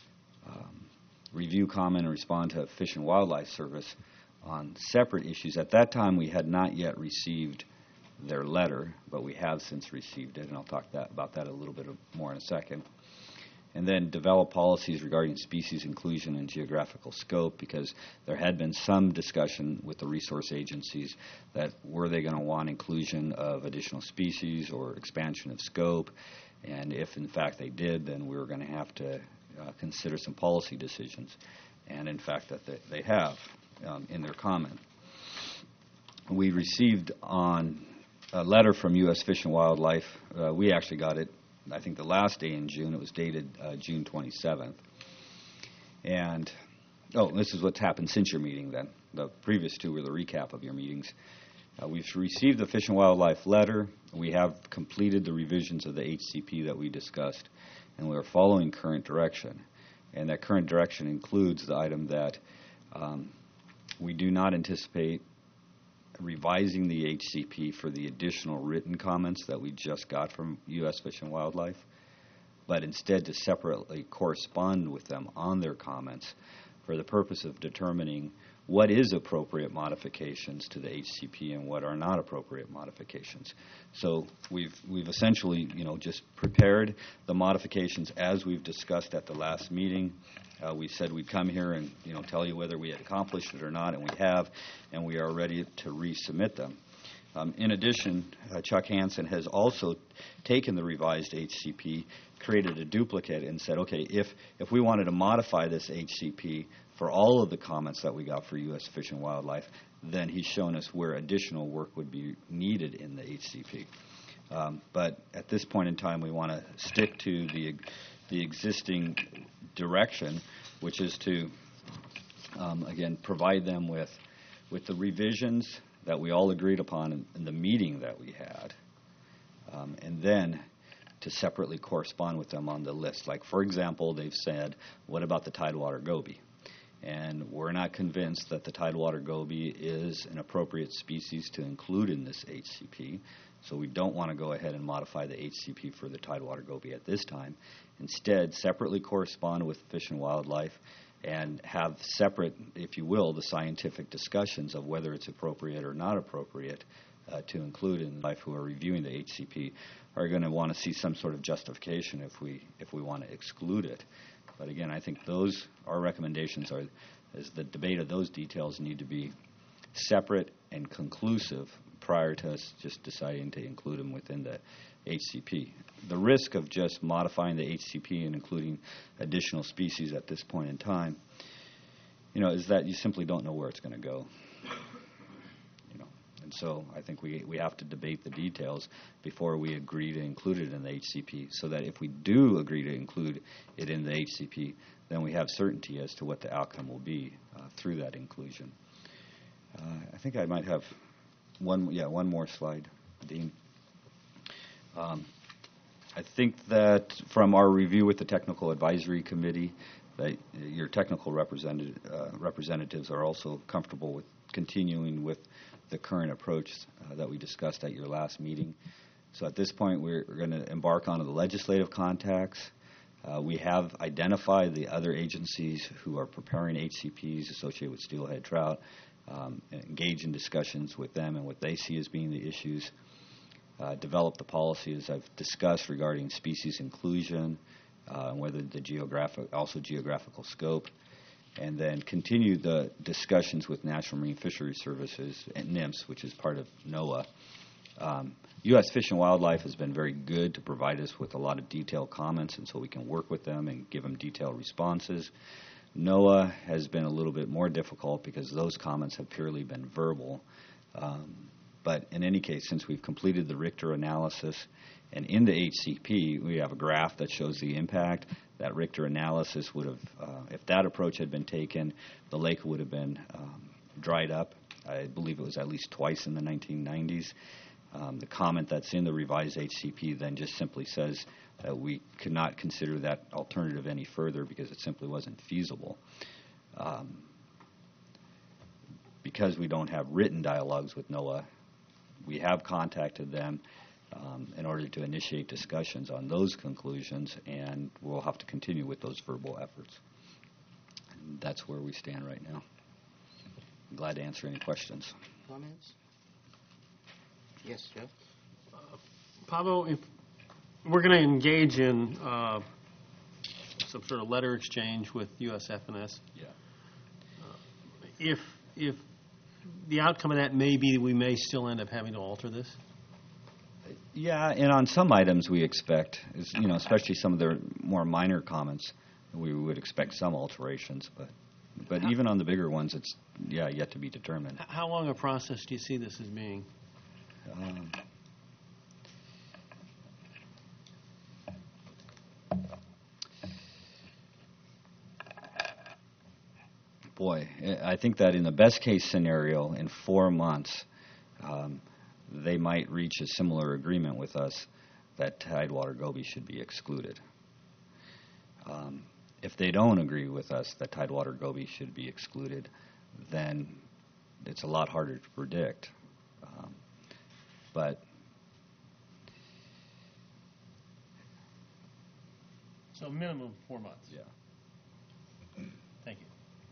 Um, review, comment, and respond to Fish and Wildlife Service on separate issues. At that time, we had not yet received their letter, but we have since received it, and I'll talk that, about that a little bit more in a second. And then develop policies regarding species inclusion and geographical scope, because there had been some discussion with the resource agencies that were they going to want inclusion of additional species or expansion of scope, and if in fact they did, then we were going to have to uh, consider some policy decisions, and in fact that they, they have um, in their comment. We received on a letter from U S Fish and Wildlife. Uh, we actually got it I think the last day in June. It was dated uh, June twenty-seventh. And, oh, this is what's happened since your meeting then. The previous two were the recap of your meetings. Uh, we've received the Fish and Wildlife letter. We have completed the revisions of the H C P that we discussed, and we are following current direction. And that current direction includes the item that um, we do not anticipate revising the H C P for the additional written comments that we just got from U S Fish and Wildlife, but instead to separately correspond with them on their comments for the purpose of determining what is appropriate modifications to the H C P and what are not appropriate modifications. So we've we've essentially, you know, just prepared the modifications as we've discussed at the last meeting. Uh, we said we'd come here and, you know, tell you whether we had accomplished it or not, and we have, and we are ready to resubmit them. Um, in addition, uh, Chuck Hansen has also taken the revised H C P, created a duplicate, and said, okay, if, if we wanted to modify this H C P for all of the comments that we got for U S Fish and Wildlife, then he's shown us where additional work would be needed in the H C P. Um, but at this point in time, we want to stick to the the existing direction, which is to, um, again, provide them with with the revisions that we all agreed upon in, in the meeting that we had, um, and then to separately correspond with them on the list. Like, for example, they've said, what about the Tidewater goby? And we're not convinced that the Tidewater goby is an appropriate species to include in this H C P, so we don't want to go ahead and modify the H C P for the Tidewater goby at this time. Instead, separately correspond with Fish and Wildlife and have separate, if you will, the scientific discussions of whether it's appropriate or not appropriate uh, to include in life who are reviewing the H C P are going to want to see some sort of justification if we if we want to exclude it. But again, I think those, our recommendations are, is the debate of those details need to be separate and conclusive prior to us just deciding to include them within the H C P. The risk of just modifying the H C P and including additional species at this point in time, you know, is that you simply don't know where it's going to go. You know, and so I think we we have to debate the details before we agree to include it in the H C P, so that if we do agree to include it in the H C P, then we have certainty as to what the outcome will be uh, through that inclusion. Uh, I think I might have one, yeah, one more slide, Dean. Um, I think that from our review with the Technical Advisory Committee, that your technical representative, uh, representatives are also comfortable with continuing with the current approach uh, that we discussed at your last meeting. So at this point, we're, we're going to embark on the legislative contacts. Uh, we have identified the other agencies who are preparing H C Ps associated with steelhead trout, um, and engage in discussions with them and what they see as being the issues. Uh, develop the policy, as I've discussed, regarding species inclusion, uh, and whether the geographic, also geographical scope, and then continue the discussions with National Marine Fisheries Services and NIMS, which is part of NOAA. Um, U S Fish and Wildlife has been very good to provide us with a lot of detailed comments, and so we can work with them and give them detailed responses. NOAA has been a little bit more difficult because those comments have purely been verbal. Um, But in any case, since we've completed the Richter analysis, and in the H C P, we have a graph that shows the impact. That Richter analysis would have, uh, if that approach had been taken, the lake would have been um, dried up. I believe it was at least twice in the nineteen nineties. Um, the comment that's in the revised H C P then just simply says that we could not consider that alternative any further because it simply wasn't feasible. Um, because we don't have written dialogues with NOAA, we have contacted them um, in order to initiate discussions on those conclusions, and we'll have to continue with those verbal efforts. And that's where we stand right now. I'm glad to answer any questions. Comments? Yes, Jeff? Pablo, if we're going to engage in uh, some sort of letter exchange with U S F N S, Yeah. uh, if if the outcome of that may be we may still end up having to alter this? Yeah, and on some items we expect, is, you know, especially some of the more minor comments, we would expect some alterations, but but even on the bigger ones, it's, yeah, yet to be determined. How long a process do you see this as being? Um, Boy, I think that in the best case scenario, in four months, um, they might reach a similar agreement with us that Tidewater goby should be excluded. Um, if they don't agree with us that Tidewater goby should be excluded, then it's a lot harder to predict. Um, but So minimum four months. yeah. Thank you.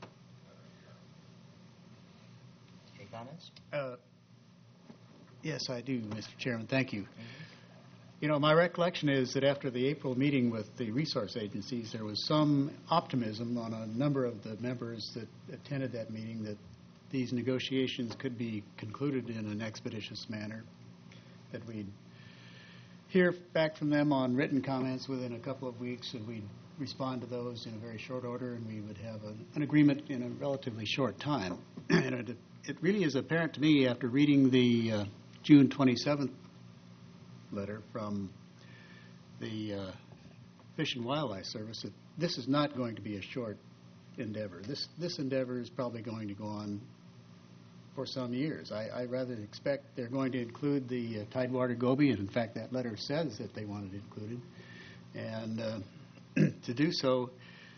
Any comments? Uh, Yes, I do, Mister Chairman. Thank you. You know, my recollection is that after the April meeting with the resource agencies, there was some optimism on a number of the members that attended that meeting that these negotiations could be concluded in an expeditious manner, that we'd hear back from them on written comments within a couple of weeks, and we'd respond to those in a very short order, and we would have a, an agreement in a relatively short time. And it, it really is apparent to me after reading the uh, June twenty-seventh letter from the uh, Fish and Wildlife Service that this is not going to be a short endeavor. This this endeavor is probably going to go on for some years. I, I rather expect they're going to include the uh, Tidewater Gobi, and in fact, that letter says that they want it included. And uh, to do so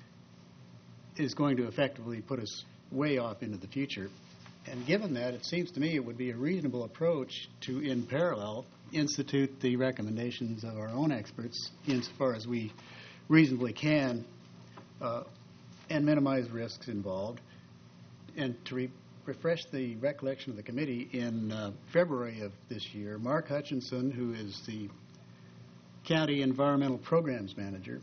is going to effectively put us way off into the future. And given that, it seems to me it would be a reasonable approach to, in parallel, institute the recommendations of our own experts insofar as we reasonably can uh, and minimize risks involved. And to re- refresh the recollection of the committee, in uh, February of this year, Mark Hutchinson, who is the County Environmental Programs Manager,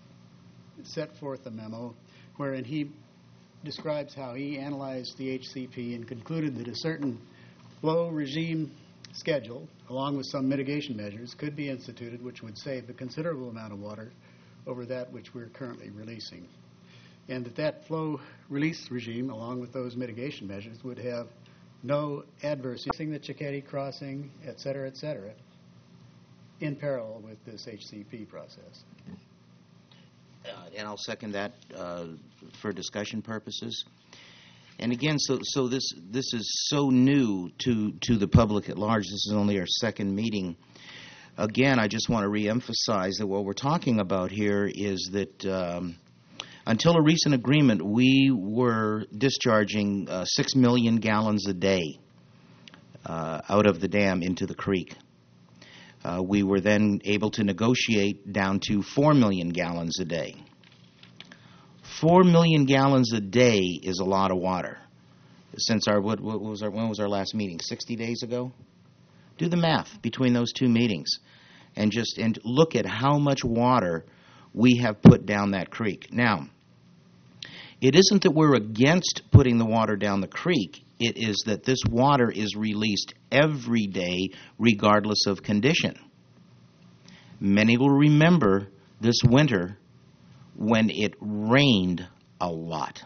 set forth a memo wherein he describes how he analyzed the H C P and concluded that a certain flow regime schedule, along with some mitigation measures, could be instituted which would save a considerable amount of water over that which we're currently releasing. And that that flow release regime, along with those mitigation measures, would have no adverse using the Chickadee Crossing, et cetera, et cetera, in parallel with this H C P process. Uh, and I'll second that uh, for discussion purposes. And again, so so this this is so new to to the public at large. This is only our second meeting. Again, I just want to reemphasize that what we're talking about here is that um, until a recent agreement, we were discharging uh, six million gallons a day uh, out of the dam into the creek. Uh, we were then able to negotiate down to four million gallons a day. Four million gallons a day is a lot of water. Since our what, what was our when was our last meeting? Sixty days ago. Do the math between those two meetings, and just and look at how much water we have put down that creek. Now, it isn't that we're against putting the water down the creek. It is that this water is released every day, regardless of condition. Many will remember this winter when it rained a lot.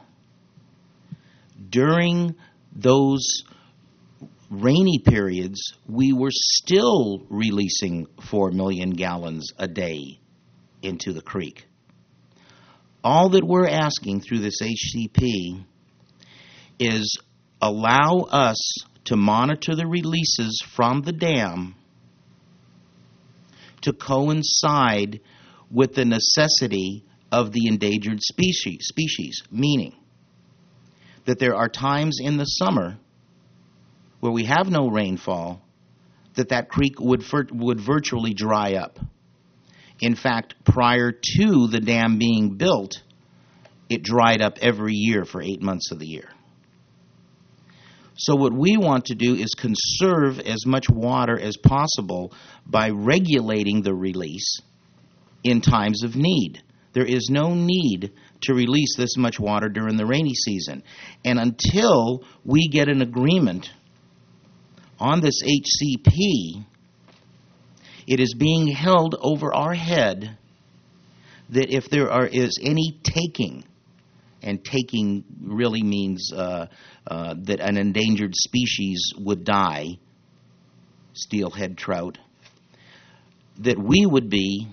During those rainy periods, we were still releasing four million gallons a day into the creek. All that we're asking through this H C P is allow us to monitor the releases from the dam to coincide with the necessity of the endangered species, species, meaning that there are times in the summer where we have no rainfall that that creek would vir- would virtually dry up. In fact, prior to the dam being built, it dried up every year for eight months of the year. So what we want to do is conserve as much water as possible by regulating the release in times of need. There is no need to release this much water during the rainy season. And until we get an agreement on this H C P, it is being held over our head that if there are, is any taking, and taking really means uh, uh, that an endangered species would die, steelhead trout, that we would be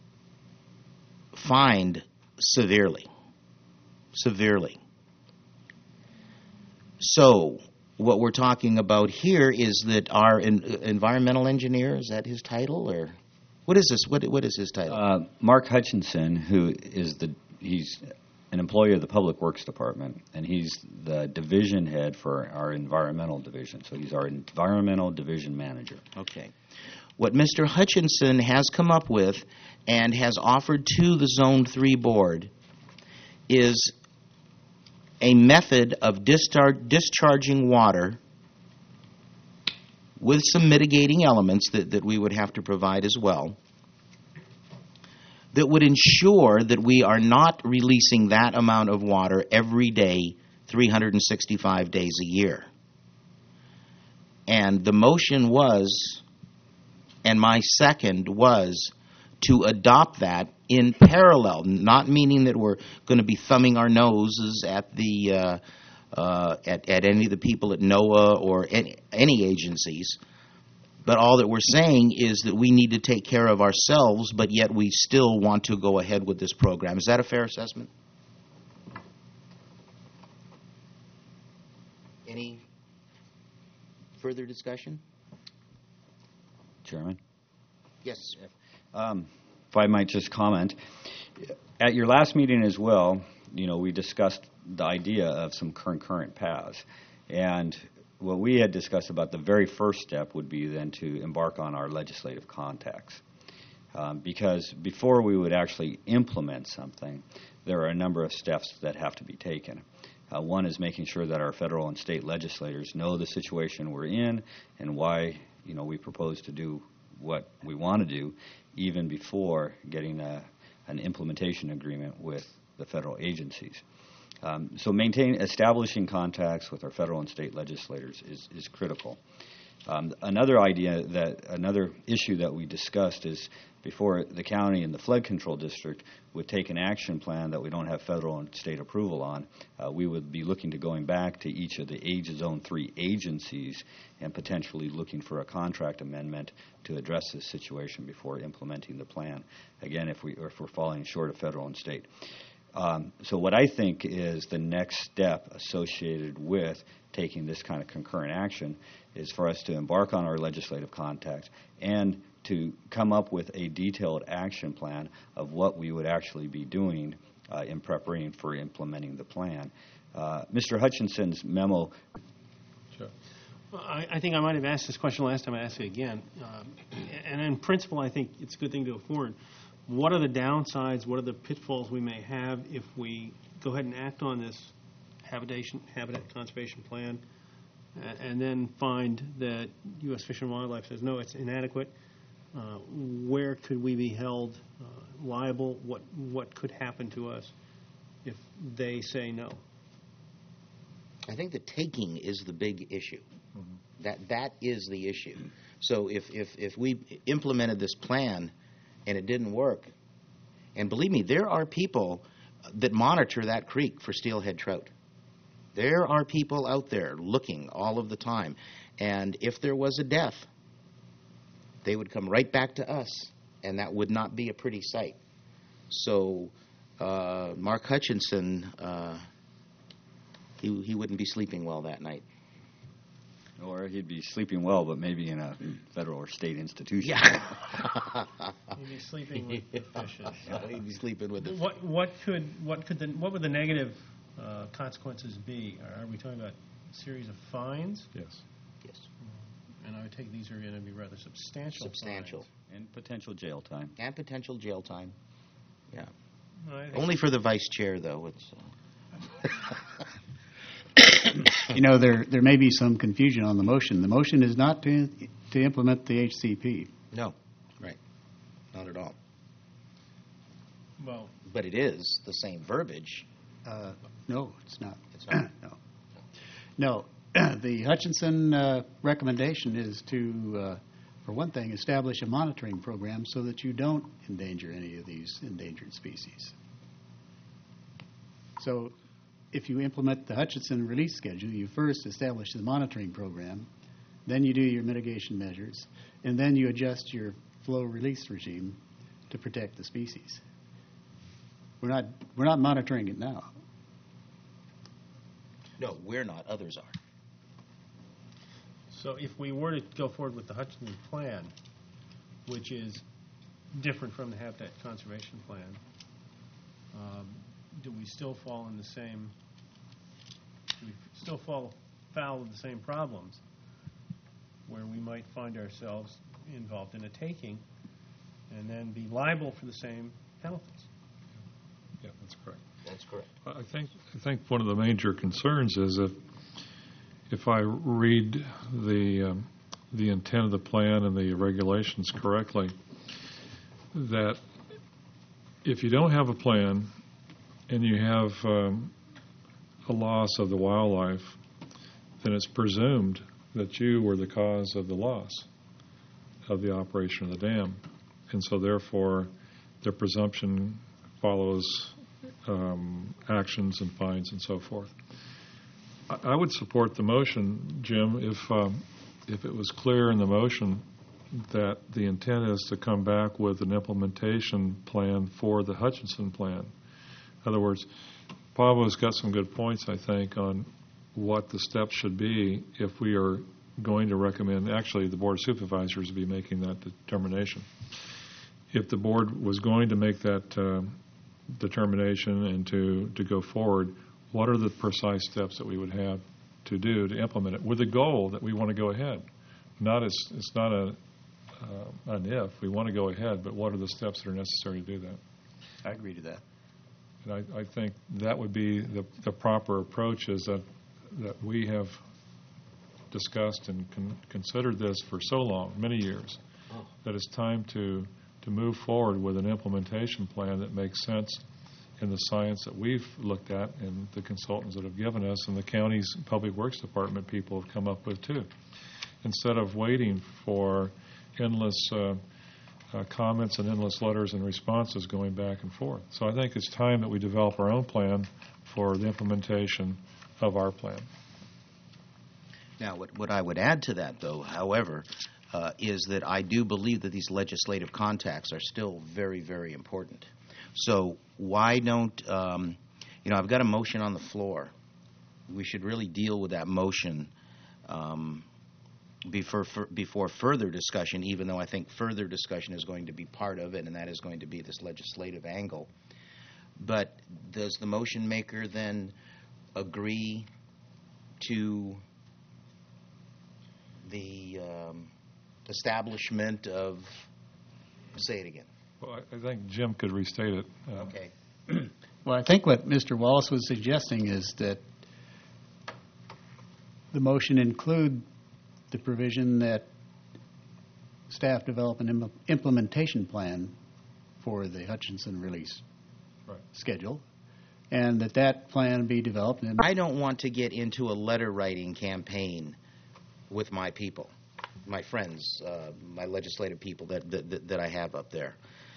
fined severely, severely. So what we're talking about here is that our en- environmental engineer, is that his title, or what is this? What what is his title? Uh, Mark Hutchinson, who is the he's an employee of the Public Works Department, and he's the division head for our environmental division. So he's our environmental division manager. Okay. What Mister Hutchinson has come up with and has offered to the Zone three board is a method of dischar- discharging water with some mitigating elements that, that we would have to provide as well, that would ensure that we are not releasing that amount of water every day, three hundred sixty-five days a year. And the motion was, and my second was, to adopt that in parallel, not meaning that we're going to be thumbing our noses at the uh, uh, at, at any of the people at NOAA or any, any agencies, but all that we're saying is that we need to take care of ourselves, but yet we still want to go ahead with this program. Is that a fair assessment? Any further discussion? Chairman? Yes. Um, If I might just comment, at your last meeting as well, you know, we discussed the idea of some concurrent paths. And what we had discussed about the very first step would be then to embark on our legislative contacts. Um, because before we would actually implement something, there are a number of steps that have to be taken. Uh, one is making sure that our federal and state legislators know the situation we're in and why, you know, we propose to do what we want to do, even before getting a, an implementation agreement with the federal agencies. Um, so maintain establishing contacts with our federal and state legislators is, is critical. Um, another idea that another issue that we discussed is before the county and the flood control district would take an action plan that we don't have federal and state approval on, uh, we would be looking to going back to each of the age zone three agencies and potentially looking for a contract amendment to address this situation before implementing the plan. Again, if we or if we're falling short of federal and state. Um, so what I think is the next step associated with taking this kind of concurrent action is for us to embark on our legislative contacts and to come up with a detailed action plan of what we would actually be doing uh, in preparing for implementing the plan. Uh, Mister Hutchinson's memo. Sure. Well, I, I think I might have asked this question last time. I ask it again. Um, and in principle, I think it's a good thing to afford. What are the downsides? What are the pitfalls we may have if we go ahead and act on this habitation, habitat conservation plan, and, and then find that U S Fish and Wildlife says no, it's inadequate? Uh, where could we be held uh, liable? What what could happen to us if they say no? I think the taking is the big issue. Mm-hmm. That that is the issue. So if, if, if we implemented this plan and it didn't work, and believe me, there are people that monitor that creek for steelhead trout. There are people out there looking all of the time. And if there was a death, they would come right back to us, and that would not be a pretty sight. So uh, Mark Hutchinson, uh, he, he wouldn't be sleeping well that night. Or he'd be sleeping well, but maybe in a federal or state institution. Yeah. He'd be sleeping with the fishes. He'd be sleeping with the fish. What what could what could the what would the negative uh, consequences be? Are we talking about a series of fines? Yes. Yes. And I would take these are going to be rather substantial. Substantial. fines. And potential jail time. And potential jail time. Yeah. Well, I think- Only for the vice chair, though. It's. Uh... You know, there there may be some confusion on the motion. The motion is not to to implement the H C P. No, right. Not at all. Well, But it is the same verbiage. Uh, no, it's not. It's not. No. No. The Hutchinson uh, recommendation is to, uh, for one thing, establish a monitoring program so that you don't endanger any of these endangered species. So if you implement the Hutchinson release schedule, you first establish the monitoring program, then you do your mitigation measures, and then you adjust your flow release regime to protect the species. We're not we're not monitoring it now. No, we're not. Others are. so if we were to go forward with the Hutchinson plan, which is different from the Habitat Conservation Plan, um, do we still fall in the same? Do we still fall foul of the same problems, where we might find ourselves involved in a taking, and then be liable for the same penalties? Yeah, that's correct. That's correct. I think I think one of the major concerns is if if I read the um, the intent of the plan and the regulations correctly, that if you don't have a plan and you have um, a loss of the wildlife, then it's presumed that you were the cause of the loss of the operation of the dam, and so therefore the presumption follows um, actions and fines and so forth. I, I would support the motion, Jim, if um, if it was clear in the motion that the intent is to come back with an implementation plan for the Hutchinson plan. In other words, Pablo's got some good points, I think, on what the steps should be if we are going to recommend, actually, the Board of Supervisors will be making that determination. If the board was going to make that uh, determination and to, to go forward, what are the precise steps that we would have to do to implement it with the goal that we want to go ahead? Not as, it's not a, uh, an if, we want to go ahead, but what are the steps that are necessary to do that? I agree to that. And I, I think that would be the, the proper approach, is that, that we have discussed and con- considered this for so long, many years, Oh. that it's time to, to move forward with an implementation plan that makes sense in the science that we've looked at and the consultants that have given us and the county's Public Works Department people have come up with too. Instead of waiting for endless uh, uh, comments and endless letters and responses going back and forth. So I think it's time that we develop our own plan for the implementation of our plan. Now, what, what I would add to that, though, however, uh, is that I do believe that these legislative contacts are still very, very important. So why don't, um, you know, I've got a motion on the floor. We should really deal with that motion um, before, for, before further discussion, even though I think further discussion is going to be part of it, and that is going to be this legislative angle. But does the motion maker then agree to the um, establishment of, say it again. Well, I, I think Jim could restate it. Uh, Okay. Well, I think what Mister Wallace was suggesting is that the motion include the provision that staff develop an im- implementation plan for the Hutchinson release Right. schedule, and that that plan be developed. And I don't want to get into a letter writing campaign with my people, my friends, uh, my legislative people that, that, that I have up there.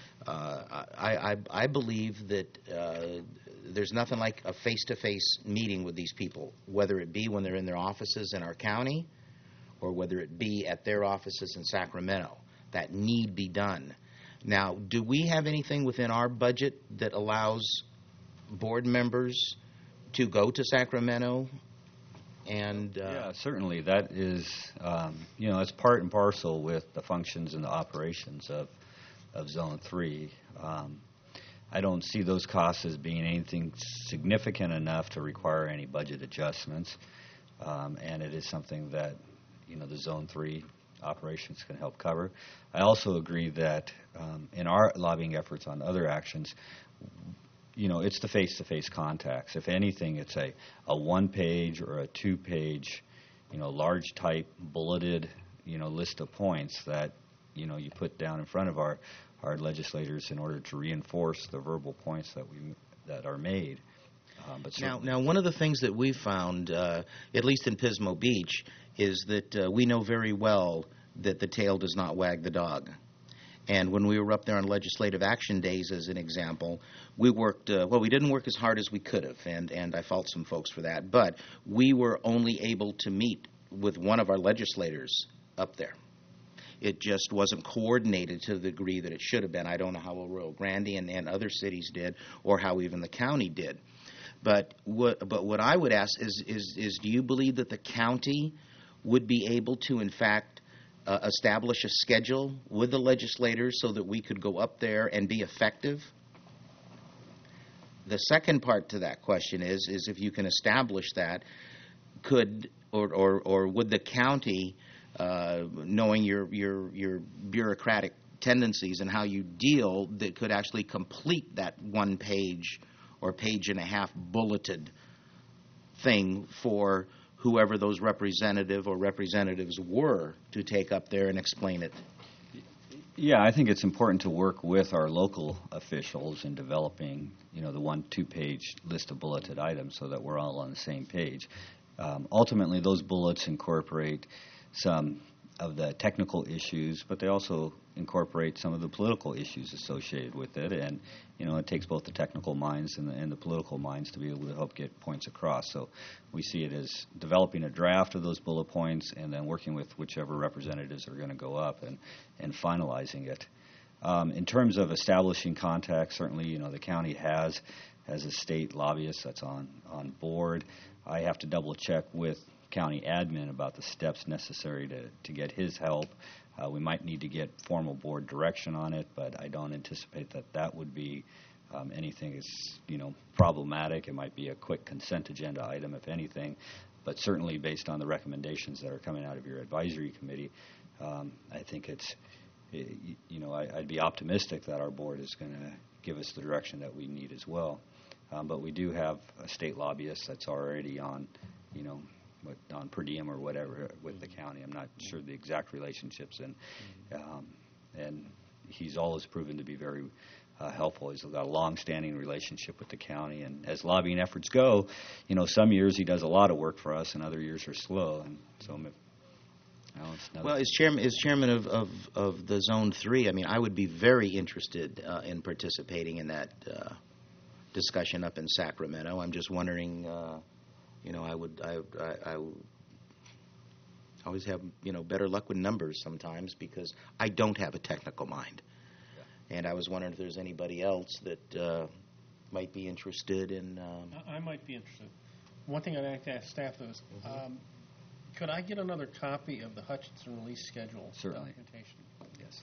Uh, I, I, I believe that uh, there's nothing like a face-to-face meeting with these people, whether it be when they're in their offices in our county or whether it be at their offices in Sacramento. That need be done. Now, do we have anything within our budget that allows board members to go to Sacramento? And uh, Yeah, certainly. That is, um, you know, it's part and parcel with the functions and the operations of, of Zone three. Um, I don't see those costs as being anything significant enough to require any budget adjustments, um, and it is something that, you know, the Zone three operations can help cover. I also agree that um, in our lobbying efforts on other actions, you know, it's the face-to-face contacts. If anything, it's a, a one-page or a two-page, you know, large type bulleted, you know, list of points that, you know, you put down in front of our, our legislators in order to reinforce the verbal points that we that are made. Um, but now, certainly- now, one of the things that we found, uh, at least in Pismo Beach, is that uh, we know very well that the tail does not wag the dog. And when we were up there on legislative action days, as an example, we worked, uh, well, we didn't work as hard as we could have, and, and I fault some folks for that, but we were only able to meet with one of our legislators up there. It just wasn't coordinated to the degree that it should have been. I don't know how Arroyo Grande and, and other cities did, or how even the county did. But what, but what I would ask is, is, is do you believe that the county would be able to, in fact, Uh, establish a schedule with the legislators so that we could go up there and be effective? The second part to that question is, is if you can establish that, could or, or, or would the county, uh, knowing your, your, your bureaucratic tendencies and how you deal, that could actually complete that one page or page and a half bulleted thing for whoever those representative or representatives were to take up there and explain it? Yeah, I think it's important to work with our local officials in developing, you know, the one, two-page list of bulleted items so that we're all on the same page. Um, ultimately, those bullets incorporate some of the technical issues, but they also incorporate some of the political issues associated with it. And, you know, it takes both the technical minds and the, and the political minds to be able to help get points across. So we see it as developing a draft of those bullet points and then working with whichever representatives are going to go up and, and finalizing it. Um, in terms of establishing contacts, certainly, you know, the county has, has a state lobbyist that's on, on board. I have to double check with county admin about the steps necessary to, to get his help. Uh, we might need to get formal board direction on it, but I don't anticipate that that would be um, anything is, you know, problematic. It might be a quick consent agenda item, if anything, but certainly based on the recommendations that are coming out of your advisory committee, um, I think it's, you know, I, I'd be optimistic that our board is going to give us the direction that we need as well. Um, but we do have a state lobbyist that's already on, you know, with, on per diem or whatever with the county. I'm not sure the exact relationships, and um, and he's always proven to be very uh, helpful. He's got a long-standing relationship with the county, and as lobbying efforts go, you know, some years he does a lot of work for us, and other years are slow, and so. I'm, Well, as chairman, as chairman of, of, of the Zone Three, I mean, I would be very interested uh, in participating in that uh, discussion up in Sacramento. I'm just wondering, uh, you know, I would, I, I, I always have, you know, better luck with numbers sometimes because I don't have a technical mind, yeah. And I was wondering if there's anybody else that uh, might be interested in. Um, I I might be interested. One thing I'd like to ask staff, though, is. Um, Could I get another copy of the Hutchinson release schedule? Certainly. Documentation? Yes.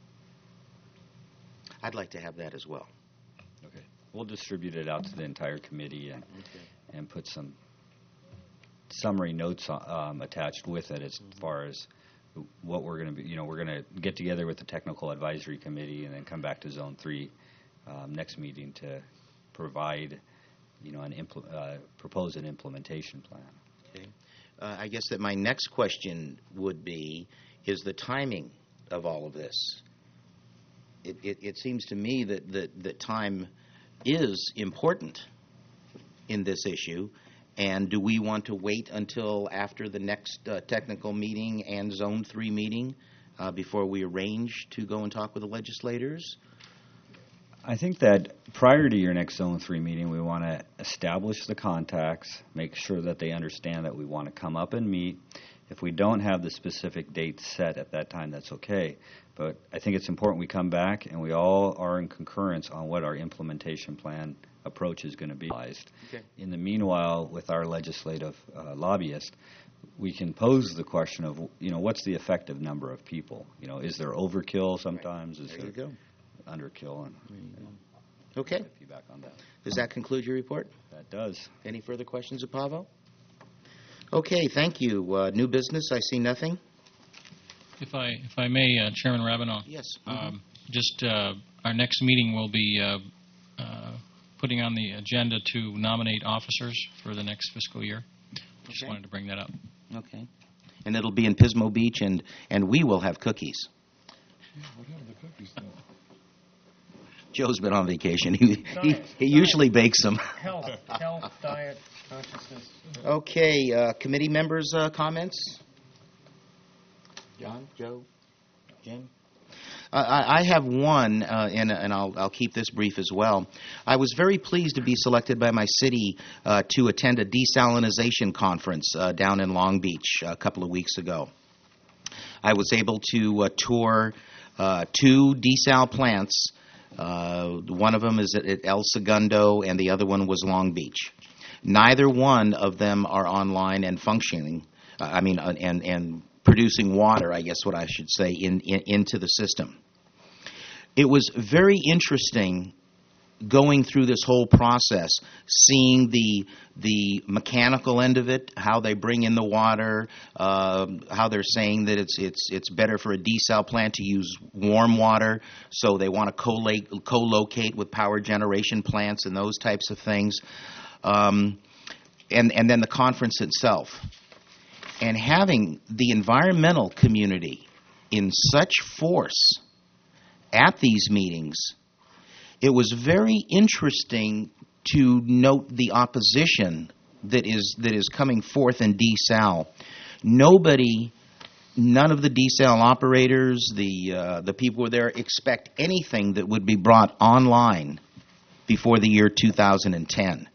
I'd like to have that as well. Okay. We'll distribute it out to the entire committee and Okay. and put some summary notes um, attached with it as Mm-hmm. far as what we're going to be. You know, we're going to get together with the technical advisory committee and then come back to Zone Three um, next meeting to provide, you know, an impl- uh, propose an implementation plan. Okay. Uh, I guess that my next question would be, is the timing of all of this. It, it, it seems to me that, that, that time is important in this issue, and do we want to wait until after the next uh, technical meeting and Zone three meeting uh, before we arrange to go and talk with the legislators? I think that prior to your next Zone three meeting, we want to establish the contacts, make sure that they understand that we want to come up and meet. If we don't have the specific date set at that time, that's okay. But I think it's important we come back and we all are in concurrence on what our implementation plan approach is going to be. Okay. In the meanwhile, with our legislative uh, lobbyist, we can pose the question of, you know, what's the effective number of people? You know, is there overkill sometimes? Is There you go. underkill, and Okay. feedback on that. Does that conclude your report? That does. Any further questions of Pavo? Okay, thank you. Uh, new business, I see nothing. If I if I may, uh, Chairman Rabineau. Yes. Um, just uh, our next meeting will be uh, uh, putting on the agenda to nominate officers for the next fiscal year. Just Okay. wanted to bring that up. Okay. And it'll be in Pismo Beach, and, and we will have cookies. What happened to the cookies then? Joe's been on vacation. He, he, Diet, he diet. usually bakes them. Health, health, diet, consciousness. Okay, uh, committee members' uh, comments? John, Joe, Jim? Uh, I I have one, uh, and, and I'll, I'll keep this brief as well. I was very pleased to be selected by my city uh, to attend a desalinization conference uh, down in Long Beach a couple of weeks ago. I was able to uh, tour uh, two desal plants. Uh, one of them is at, at El Segundo, and the other one was Long Beach. Neither one of them are online and functioning. Uh, I mean, uh, and and producing water, I guess what I should say, in, in into the system. It was very interesting going through this whole process, seeing the the mechanical end of it, how they bring in the water, uh, how they're saying that it's it's it's better for a desal plant to use warm water, so they want to co-locate, co-locate with power generation plants and those types of things, um, and and then the conference itself, and having the environmental community in such force at these meetings. It was very interesting to note the opposition that is that is coming forth in desal. Nobody, none of the desal operators, the uh, the people who were there, expect anything that would be brought online before the year two thousand ten.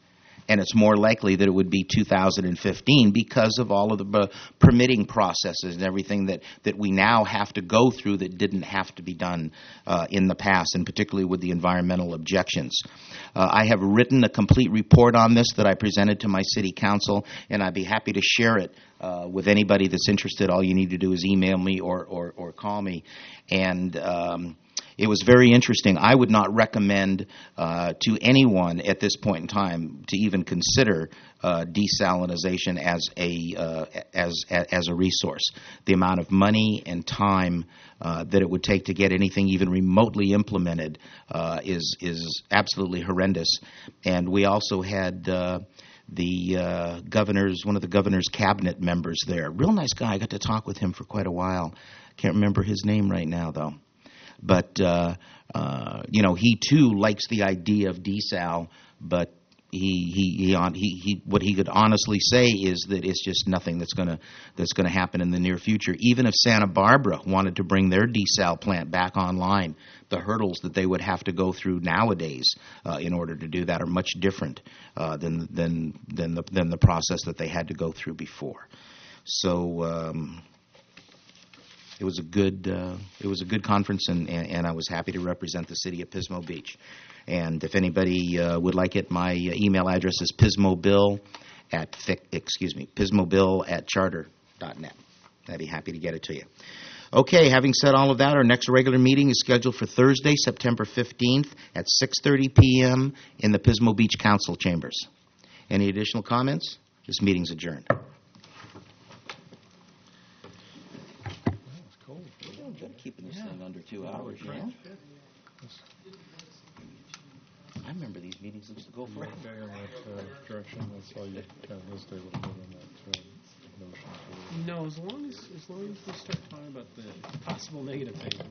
and it's more likely that it would be two thousand fifteen because of all of the uh, permitting processes and everything that, that we now have to go through that didn't have to be done uh, in the past, and particularly with the environmental objections. Uh, I have written a complete report on this that I presented to my city council, and I'd be happy to share it uh, with anybody that's interested. All you need to do is email me or, or, or call me. And um, it was very interesting. I would not recommend uh, to anyone at this point in time to even consider uh, desalinization as a uh, as as a resource. The amount of money and time uh, that it would take to get anything even remotely implemented uh, is is absolutely horrendous. And we also had uh, the uh, governor's one of the governor's cabinet members there. Real nice guy. I got to talk with him for quite a while. Can't remember his name right now though. But, uh, uh, you know, he too likes the idea of desal, but he, he, he, on, he, he, what he could honestly say is that it's just nothing that's going to that's going to happen in the near future. Even if Santa Barbara wanted to bring their desal plant back online, the hurdles that they would have to go through nowadays uh, in order to do that are much different uh, than than than the than the process that they had to go through before. So. Um, It was a good uh, it was a good conference, and, and, and I was happy to represent the city of Pismo Beach. And if anybody uh, would like it, my email address is pismobill at excuse me pismobill at charter dot net. I'd be happy to get it to you. Okay, having said all of that, our next regular meeting is scheduled for Thursday, September fifteenth at six thirty p.m. in the Pismo Beach Council chambers. Any additional comments? This meeting's adjourned. Keeping this thing under two hours, yeah? I remember these meetings used to go forever. Okay, in that uh, direction, that's all you kind of listed able to move on that uh, motion. No, as long as, as long as we start talking about the possible negative things.